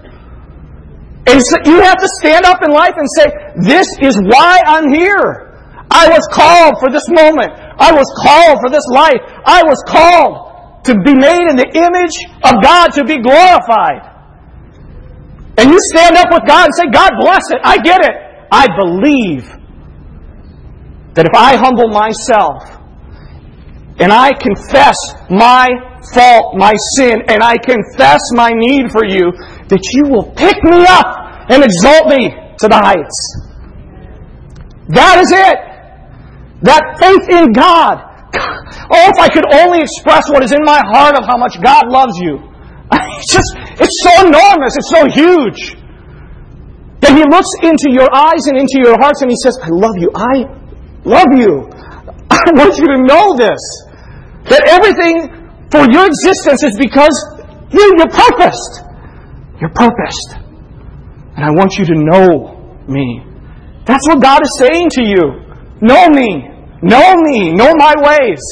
And so you have to stand up in life and say, this is why I'm here. I was called for this moment. I was called for this life. I was called to be made in the image of God, to be glorified. And you stand up with God and say, God bless it. I get it. I believe that if I humble myself and I confess my fault, my sin, and I confess my need for you, that you will pick me up and exalt me to the heights. That is it. That faith in God. Oh, if I could only express what is in my heart of how much God loves you. It's so enormous. It's so huge. That He looks into your eyes and into your hearts and He says, I love you. I love you. I want you to know this. That everything for your existence is because you're purposed. You're purposed. And I want you to know me. That's what God is saying to you. Know me. Know me. Know my ways.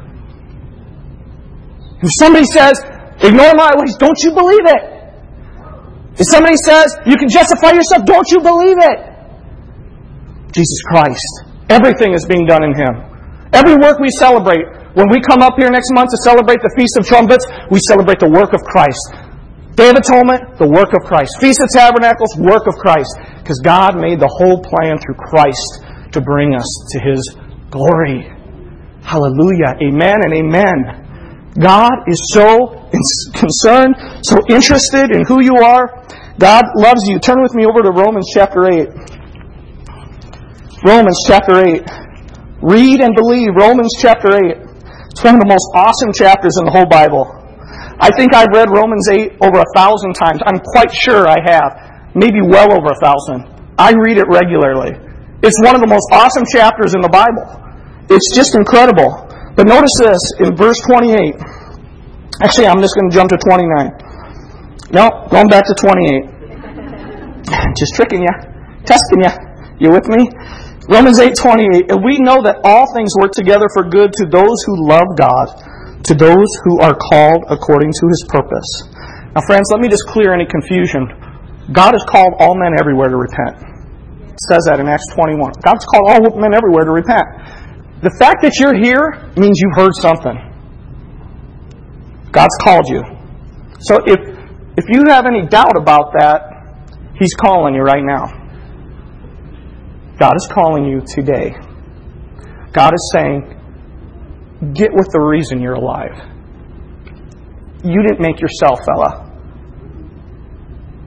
If somebody says, ignore my ways, don't you believe it? If somebody says, you can justify yourself, don't you believe it? Jesus Christ. Everything is being done in Him. Every work we celebrate, when we come up here next month to celebrate the Feast of Trumpets, we celebrate the work of Christ. Day of Atonement, the work of Christ. Feast of Tabernacles, work of Christ. Because God made the whole plan through Christ to bring us to His glory. Hallelujah. Amen and amen. God is so concerned, so interested in who you are. God loves you. Turn with me over to Romans chapter 8. Romans chapter 8. Read and believe. Romans chapter 8. It's one of the most awesome chapters in the whole Bible. I think I've read Romans 8 over 1,000 times. I'm quite sure I have. Maybe well over 1,000. I read it regularly. It's one of the most awesome chapters in the Bible. It's just incredible. But notice this in verse 28. Actually, I'm just going to jump to 29. No, going back to 28. Just tricking you. Testing you. You with me? Romans 8:28. And we know that all things work together for good to those who love God, to those who are called according to His purpose. Now, friends, let me just clear any confusion. God has called all men everywhere to repent. It says that in Acts 21. God's called all men everywhere to repent. The fact that you're here means you've heard something. God's called you. So if you have any doubt about that, He's calling you right now. God is calling you today. God is saying, get with the reason you're alive. You didn't make yourself, fella.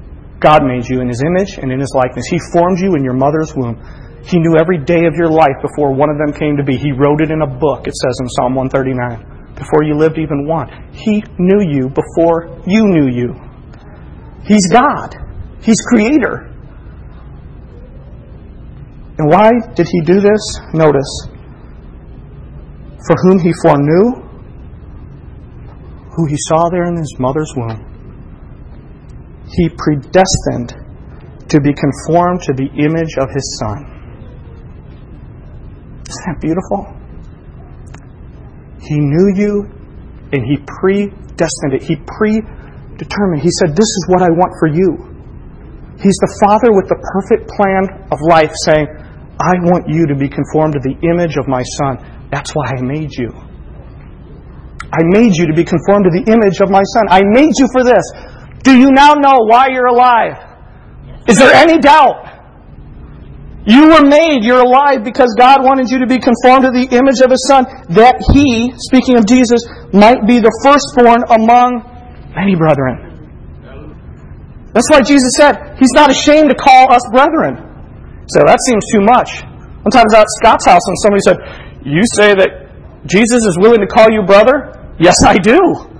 God made you in His image and in His likeness. He formed you in your mother's womb. He knew every day of your life before one of them came to be. He wrote it in a book, it says in Psalm 139. Before you lived even one. He knew you before you knew you. He's God. He's Creator. And why did He do this? Notice. For whom He foreknew, who He saw there in His mother's womb, He predestined to be conformed to the image of His Son. Isn't that beautiful? He knew you and He predestined it. He predetermined. He said, this is what I want for you. He's the Father with the perfect plan of life saying, I want you to be conformed to the image of my Son. That's why I made you. I made you to be conformed to the image of my Son. I made you for this. Do you now know why you're alive? Is there any doubt? You were made, you're alive because God wanted you to be conformed to the image of His Son, that He, speaking of Jesus, might be the firstborn among many brethren. That's why Jesus said, He's not ashamed to call us brethren. So that seems too much. One time I was at Scott's house and somebody said, you say that Jesus is willing to call you brother? Yes, I do.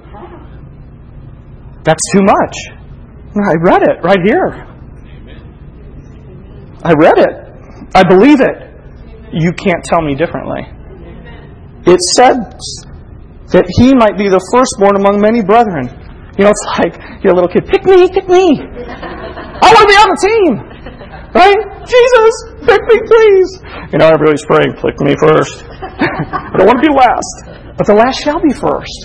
That's too much. I read it right here. I read it. I believe it. You can't tell me differently. It said that He might be the firstborn among many brethren. You know, it's like you're a little kid. Pick me, pick me. I want to be on the team. Right? Jesus, pick me, please. You know, everybody's praying, pick me first. I don't want to be last. But the last shall be first.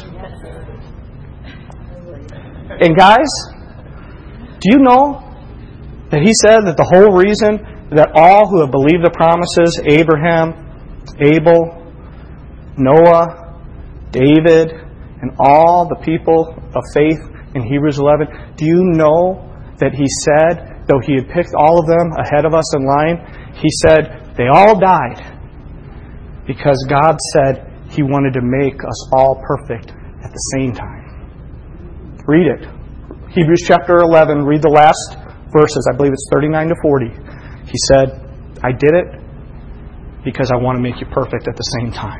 And guys, do you know that He said that the whole reason that all who have believed the promises, Abraham, Abel, Noah, David, and all the people of faith in Hebrews 11, do you know that He said, though He had picked all of them ahead of us in line, He said they all died because God said He wanted to make us all perfect at the same time. Read it. Hebrews chapter 11, read the last verses. I believe it's 39 to 40. He said, I did it because I want to make you perfect at the same time.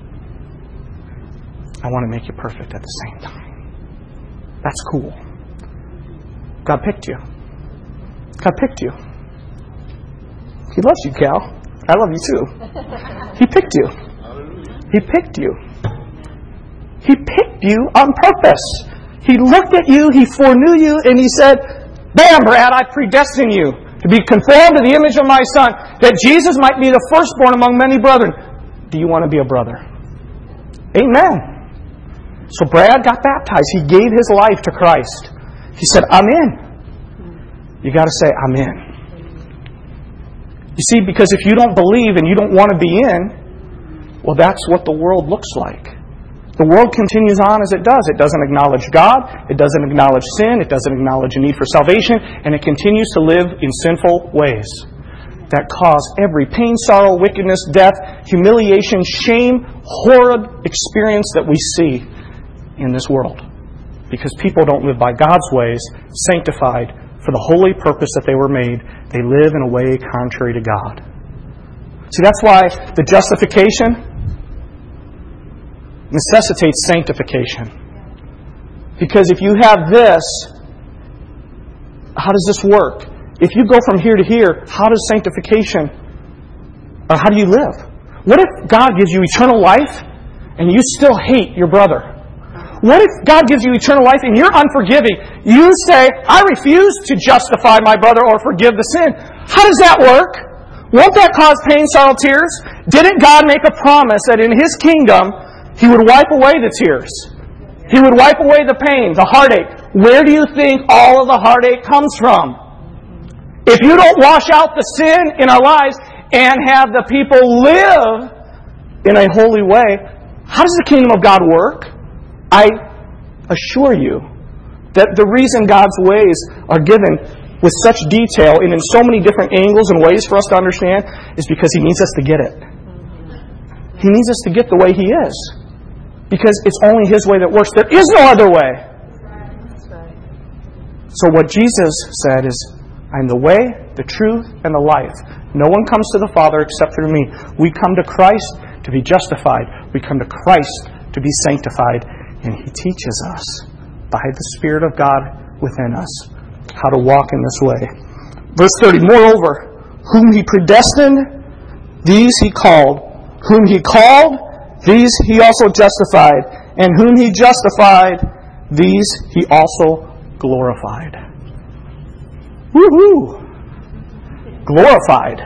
I want to make you perfect at the same time. That's cool. God picked you. God picked you. He loves you, Cal. I love you too. He picked you. He picked you. He picked you on purpose. He looked at you, He foreknew you, and He said, bam, Brad, I predestined you to be conformed to the image of my Son, that Jesus might be the firstborn among many brethren. Do you want to be a brother? Amen. So Brad got baptized. He gave his life to Christ. He said, I'm in. You got to say, I'm in. You see, because if you don't believe and you don't want to be in, well, that's what the world looks like. The world continues on as it does. It doesn't acknowledge God. It doesn't acknowledge sin. It doesn't acknowledge a need for salvation. And it continues to live in sinful ways that cause every pain, sorrow, wickedness, death, humiliation, shame, horrid experience that we see in this world. Because people don't live by God's ways, sanctified for the holy purpose that they were made. They live in a way contrary to God. See, that's why the justification necessitates sanctification. Because if you have this, how does this work? If you go from here to here, how does sanctification, or how do you live? What if God gives you eternal life and you still hate your brother? What if God gives you eternal life and you're unforgiving? You say, I refuse to justify my brother or forgive the sin. How does that work? Won't that cause pain, sorrow, tears? Didn't God make a promise that in His kingdom He would wipe away the tears? He would wipe away the pain, the heartache. Where do you think all of the heartache comes from? If you don't wash out the sin in our lives and have the people live in a holy way, how does the kingdom of God work? I assure you that the reason God's ways are given with such detail and in so many different angles and ways for us to understand is because He needs us to get it. He needs us to get the way He is. Because it's only His way that works. There is no other way. So what Jesus said is, I am the way, the truth, and the life. No one comes to the Father except through me. We come to Christ to be justified. We come to Christ to be sanctified. And He teaches us, by the Spirit of God within us, how to walk in this way. Verse 30, moreover, whom He predestined, these He called. Whom He called, these He also justified. And whom He justified, these He also glorified. Woohoo! Glorified.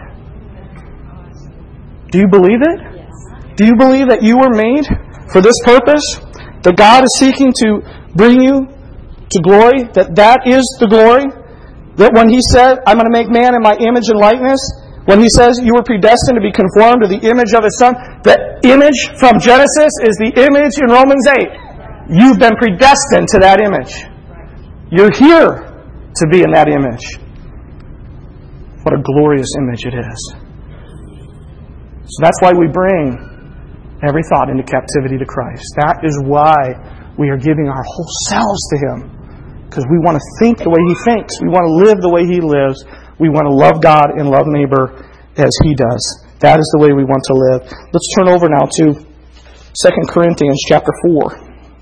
Do you believe it? Yes. Do you believe that you were made for this purpose? That God is seeking to bring you to glory? That is the glory? That when He said, I'm going to make man in my image and likeness, when He says you were predestined to be conformed to the image of His Son, the image from Genesis is the image in Romans 8. You've been predestined to that image. You're here to be in that image. What a glorious image it is. So that's why we bring every thought into captivity to Christ. That is why we are giving our whole selves to Him. Because we want to think the way He thinks. We want to live the way He lives. We want to love God and love neighbor as He does. That is the way we want to live. Let's turn over now to 2 Corinthians chapter 4.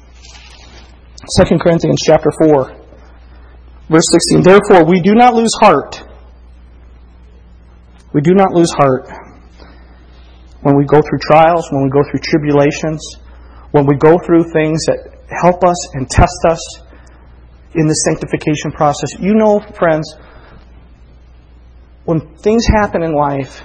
2 Corinthians chapter 4. Verse 16. Therefore, we do not lose heart. We do not lose heart when we go through trials, when we go through tribulations, when we go through things that help us and test us in the sanctification process. You know, friends, when things happen in life,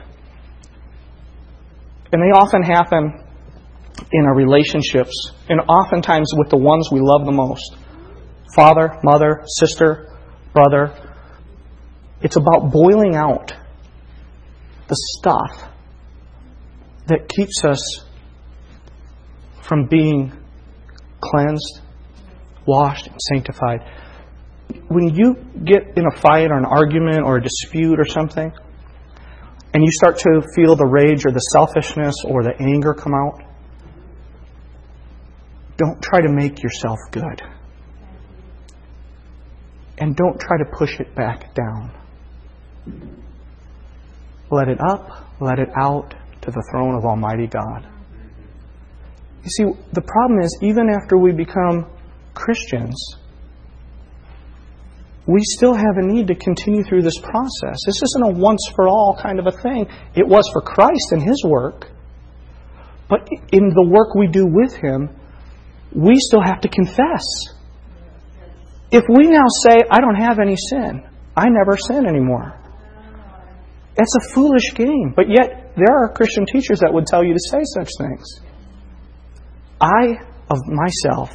and they often happen in our relationships, and oftentimes with the ones we love the most, father, mother, sister, brother, it's about boiling out the stuff that keeps us from being cleansed, washed, and sanctified. When you get in a fight or an argument or a dispute or something, and you start to feel the rage or the selfishness or the anger come out, don't try to make yourself good. And don't try to push it back down. Let it up, let it out to the throne of Almighty God. You see, the problem is, even after we become Christians, we still have a need to continue through this process. This isn't a once-for-all kind of a thing. It was for Christ and His work. But in the work we do with Him, we still have to confess. If we now say, I don't have any sin, I never sin anymore, that's a foolish game. But yet, there are Christian teachers that would tell you to say such things. I, of myself,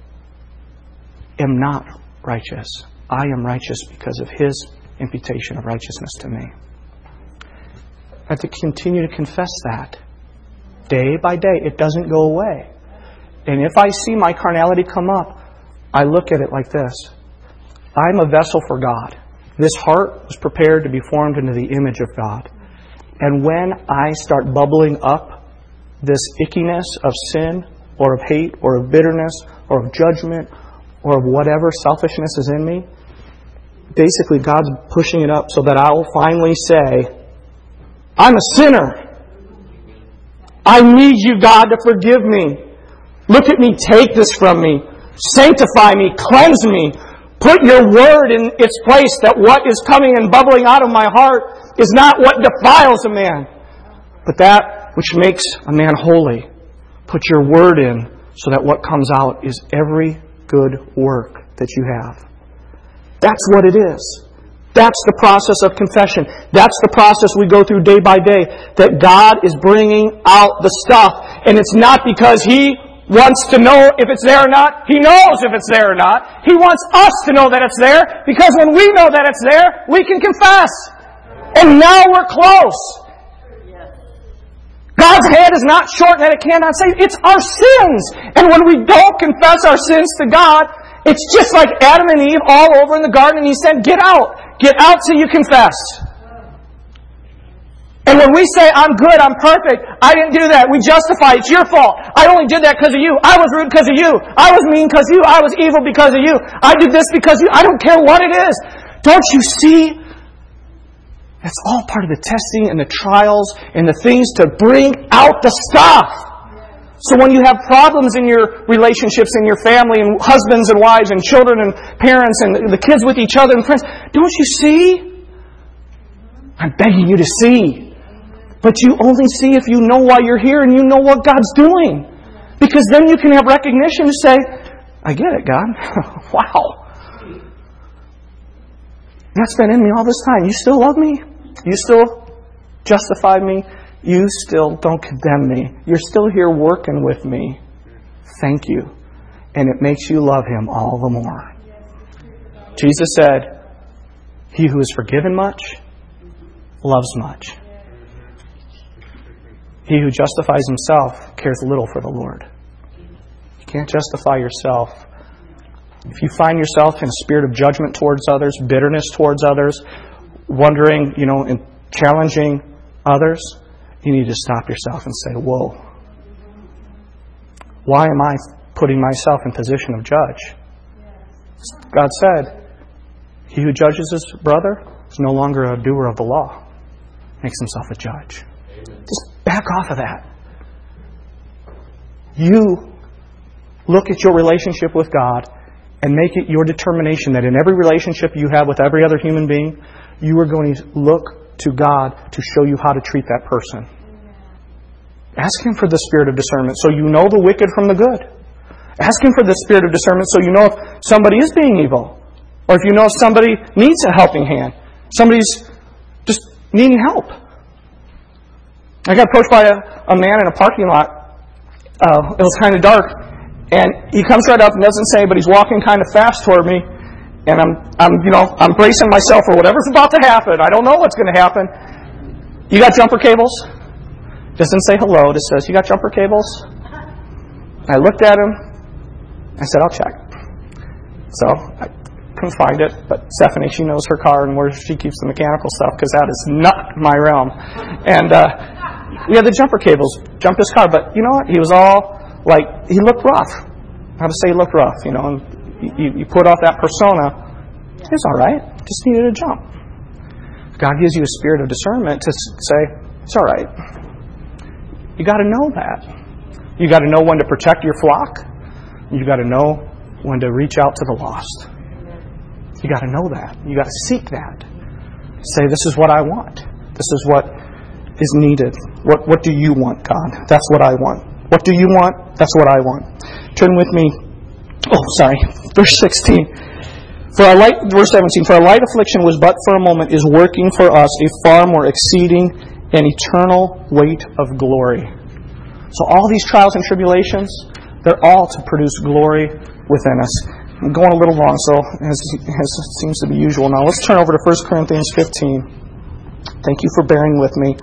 am not righteous. I am righteous because of His imputation of righteousness to me. I have to continue to confess that. Day by day. It doesn't go away. And if I see my carnality come up, I look at it like this. I'm a vessel for God. This heart was prepared to be formed into the image of God. And when I start bubbling up this ickiness of sin or of hate or of bitterness or of judgment or of whatever selfishness is in me, basically God's pushing it up so that I will finally say, I'm a sinner. I need You, God, to forgive me. Look at me, take this from me. Sanctify me, cleanse me. Put Your Word in its place, that what is coming and bubbling out of my heart is not what defiles a man, but that which makes a man holy. Put Your Word in so that what comes out is every good work that You have. That's what it is. That's the process of confession. That's the process we go through day by day. That God is bringing out the stuff. And it's not because He wants to know if it's there or not. He knows if it's there or not. He wants us to know that it's there, because when we know that it's there, we can confess. And now we're close. God's hand is not short that it cannot save. It's our sins. And when we don't confess our sins to God, it's just like Adam and Eve all over in the garden, and He said, get out. Get out so you confess. And when we say, I'm good, I'm perfect, I didn't do that, we justify, it's your fault. I only did that because of you. I was rude because of you. I was mean because of you. I was evil because of you. I did this because of you. I don't care what it is. Don't you see? That's all part of the testing and the trials and the things to bring out the stuff. So when you have problems in your relationships in your family and husbands and wives and children and parents and the kids with each other and friends, don't you see? I'm begging you to see. But you only see if you know why you're here and you know what God's doing. Because then you can have recognition to say, I get it, God. Wow. That's been in me all this time. You still love me? You still justify me? You still don't condemn me. You're still here working with me. Thank you. And it makes you love Him all the more. Jesus said, he who is forgiven much, loves much. He who justifies himself cares little for the Lord. You can't justify yourself. If you find yourself in a spirit of judgment towards others, bitterness towards others, wondering, and challenging others, you need to stop yourself and say, whoa. Why am I putting myself in position of judge? God said, he who judges his brother is no longer a doer of the law. Makes himself a judge. Just back off of that. You look at your relationship with God and make it your determination that in every relationship you have with every other human being, you are going to look to God to show you how to treat that person. Ask Him for the spirit of discernment so you know the wicked from the good. Ask Him for the spirit of discernment so you know if somebody is being evil. Or if you know somebody needs a helping hand. Somebody's just needing help. I got approached by a man in a parking lot. It was kind of dark. And he comes right up and doesn't say, but he's walking kind of fast toward me. And I'm bracing myself for whatever's about to happen. I don't know what's going to happen. You got jumper cables? Doesn't say hello. Just says, you got jumper cables? I looked at him. I said, I'll check. So I couldn't find it. But Stephanie, she knows her car and where she keeps the mechanical stuff because that is not my realm. And we had the jumper cables. Jumped his car. But you know what? He was all like, he looked rough. How to say he looked rough, And you put off that persona. It was all right. Just needed a jump. God gives you a spirit of discernment to say, it's all right. You got to know that. You got to know when to protect your flock. You got to know when to reach out to the lost. You got to know that. You got to seek that. Say, this is what I want. This is what is needed. What do you want, God? That's what I want. What do you want? That's what I want. Turn with me. Verse 16. Verse 17. For our light affliction was but for a moment, is working for us a far more exceeding and eternal weight of glory. So all these trials and tribulations, they're all to produce glory within us. I'm going a little long, so as seems to be usual now. Let's turn over to 1 Corinthians 15. Thank you for bearing with me.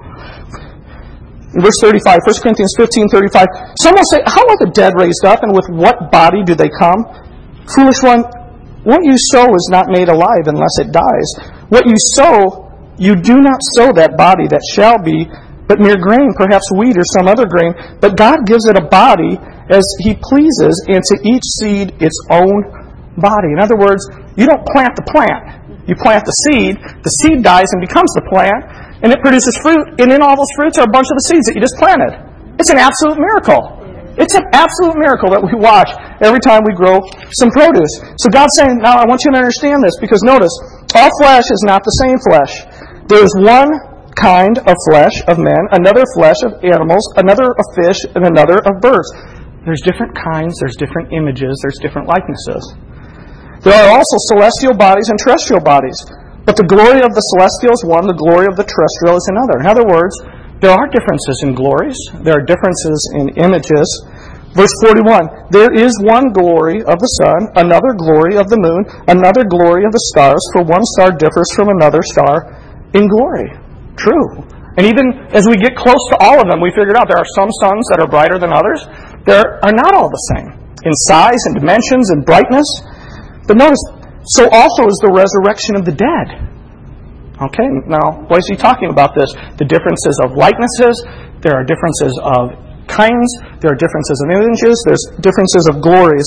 In verse 35, 1 Corinthians 15:35. Some will say, how are the dead raised up, and with what body do they come? Foolish one, what you sow is not made alive unless it dies. What you sow, you do not sow that body that shall be, but mere grain, perhaps wheat or some other grain. But God gives it a body as He pleases, and to each seed its own body. In other words, you don't plant the plant. You plant the seed dies and becomes the plant, and it produces fruit, and in all those fruits are a bunch of the seeds that you just planted. It's an absolute miracle. It's an absolute miracle that we watch every time we grow some produce. So God's saying, now I want you to understand this, because notice, all flesh is not the same flesh. There is one kind of flesh of men, another flesh of animals, another of fish, and another of birds. There's different kinds, there's different images, there's different likenesses. There are also celestial bodies and terrestrial bodies. But the glory of the celestial is one, the glory of the terrestrial is another. In other words, there are differences in glories. There are differences in images. Verse 41, there is one glory of the sun, another glory of the moon, another glory of the stars, for one star differs from another star in glory. True. And even as we get close to all of them, we figured out there are some suns that are brighter than others. They are not all the same in size and dimensions and brightness. But notice, so also is the resurrection of the dead. Okay, now, what is he talking about this? The differences of likenesses, there are differences of kinds, there are differences of images, there's differences of glories.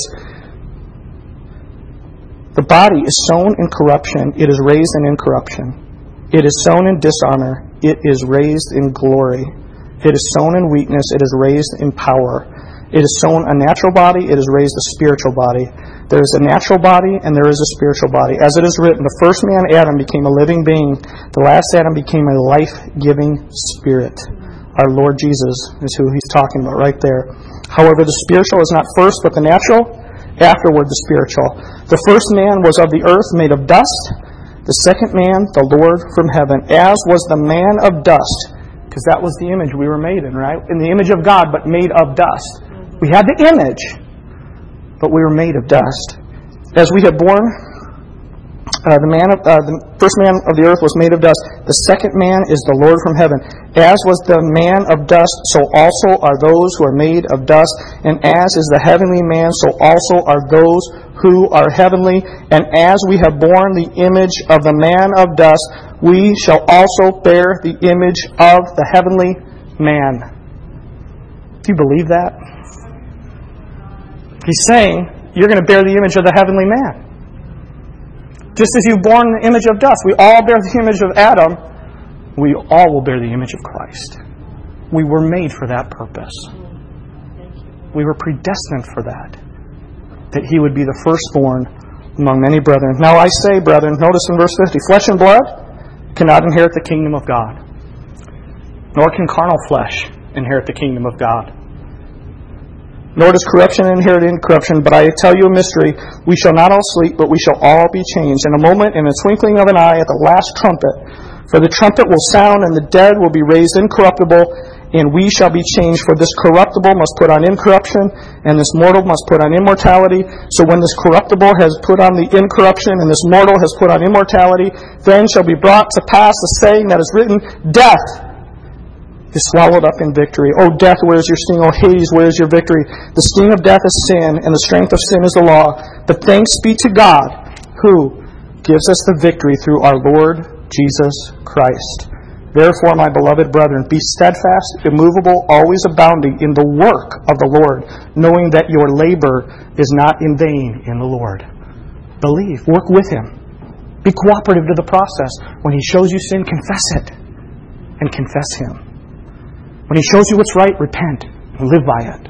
The body is sown in corruption, it is raised in incorruption. It is sown in dishonor, it is raised in glory. It is sown in weakness, it is raised in power. It is sown a natural body, it is raised a spiritual body. There is a natural body and there is a spiritual body. As it is written, the first man, Adam, became a living being. The last Adam became a life-giving spirit. Our Lord Jesus is who he's talking about right there. However, the spiritual is not first, but the natural, afterward the spiritual. The first man was of the earth, made of dust. The second man, the Lord from heaven, as was the man of dust. Because that was the image we were made in, right? In the image of God, but made of dust. We had the image, but we were made of dust. As we have born, the first man of the earth was made of dust. The second man is the Lord from heaven. As was the man of dust, so also are those who are made of dust. And as is the heavenly man, so also are those who are heavenly. And as we have borne the image of the man of dust, we shall also bear the image of the heavenly man. Do you believe that? He's saying, you're going to bear the image of the heavenly man. Just as you've borne the image of dust, we all bear the image of Adam, we all will bear the image of Christ. We were made for that purpose. We were predestined for that He would be the firstborn among many brethren. Now I say, brethren, notice in verse 50, flesh and blood cannot inherit the kingdom of God, nor can carnal flesh inherit the kingdom of God. Nor does corruption inherit incorruption, but I tell you a mystery. We shall not all sleep, but we shall all be changed. In a moment, in a twinkling of an eye, at the last trumpet. For the trumpet will sound, and the dead will be raised incorruptible, and we shall be changed. For this corruptible must put on incorruption, and this mortal must put on immortality. So when this corruptible has put on the incorruption, and this mortal has put on immortality, then shall be brought to pass the saying that is written, Death is swallowed up in victory. O death, where is your sting? O Hades, where is your victory? The sting of death is sin, and the strength of sin is the law. But thanks be to God, who gives us the victory through our Lord Jesus Christ. Therefore, my beloved brethren, be steadfast, immovable, always abounding in the work of the Lord, knowing that your labor is not in vain in the Lord. Believe. Work with Him. Be cooperative to the process. When He shows you sin, confess it. And confess Him. When He shows you what's right, repent and live by it.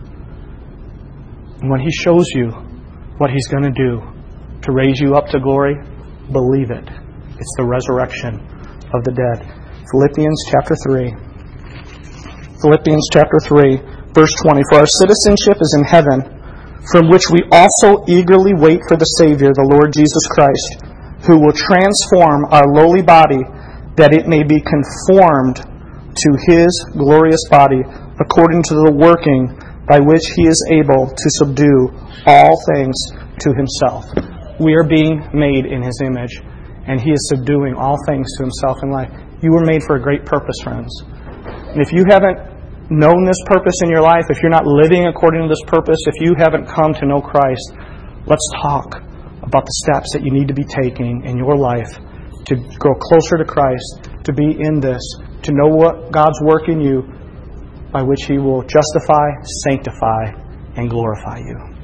And when He shows you what He's going to do to raise you up to glory, believe it. It's the resurrection of the dead. Philippians chapter 3. Philippians chapter 3, verse 20. For our citizenship is in heaven, from which we also eagerly wait for the Savior, the Lord Jesus Christ, who will transform our lowly body, that it may be conformed to His glorious body, according to the working by which He is able to subdue all things to Himself. We are being made in His image, and He is subduing all things to Himself in life. You were made for a great purpose, friends. And if you haven't known this purpose in your life, if you're not living according to this purpose, if you haven't come to know Christ, let's talk about the steps that you need to be taking in your life to grow closer to Christ, to be in this, to know what God's work in you by which He will justify, sanctify, and glorify you.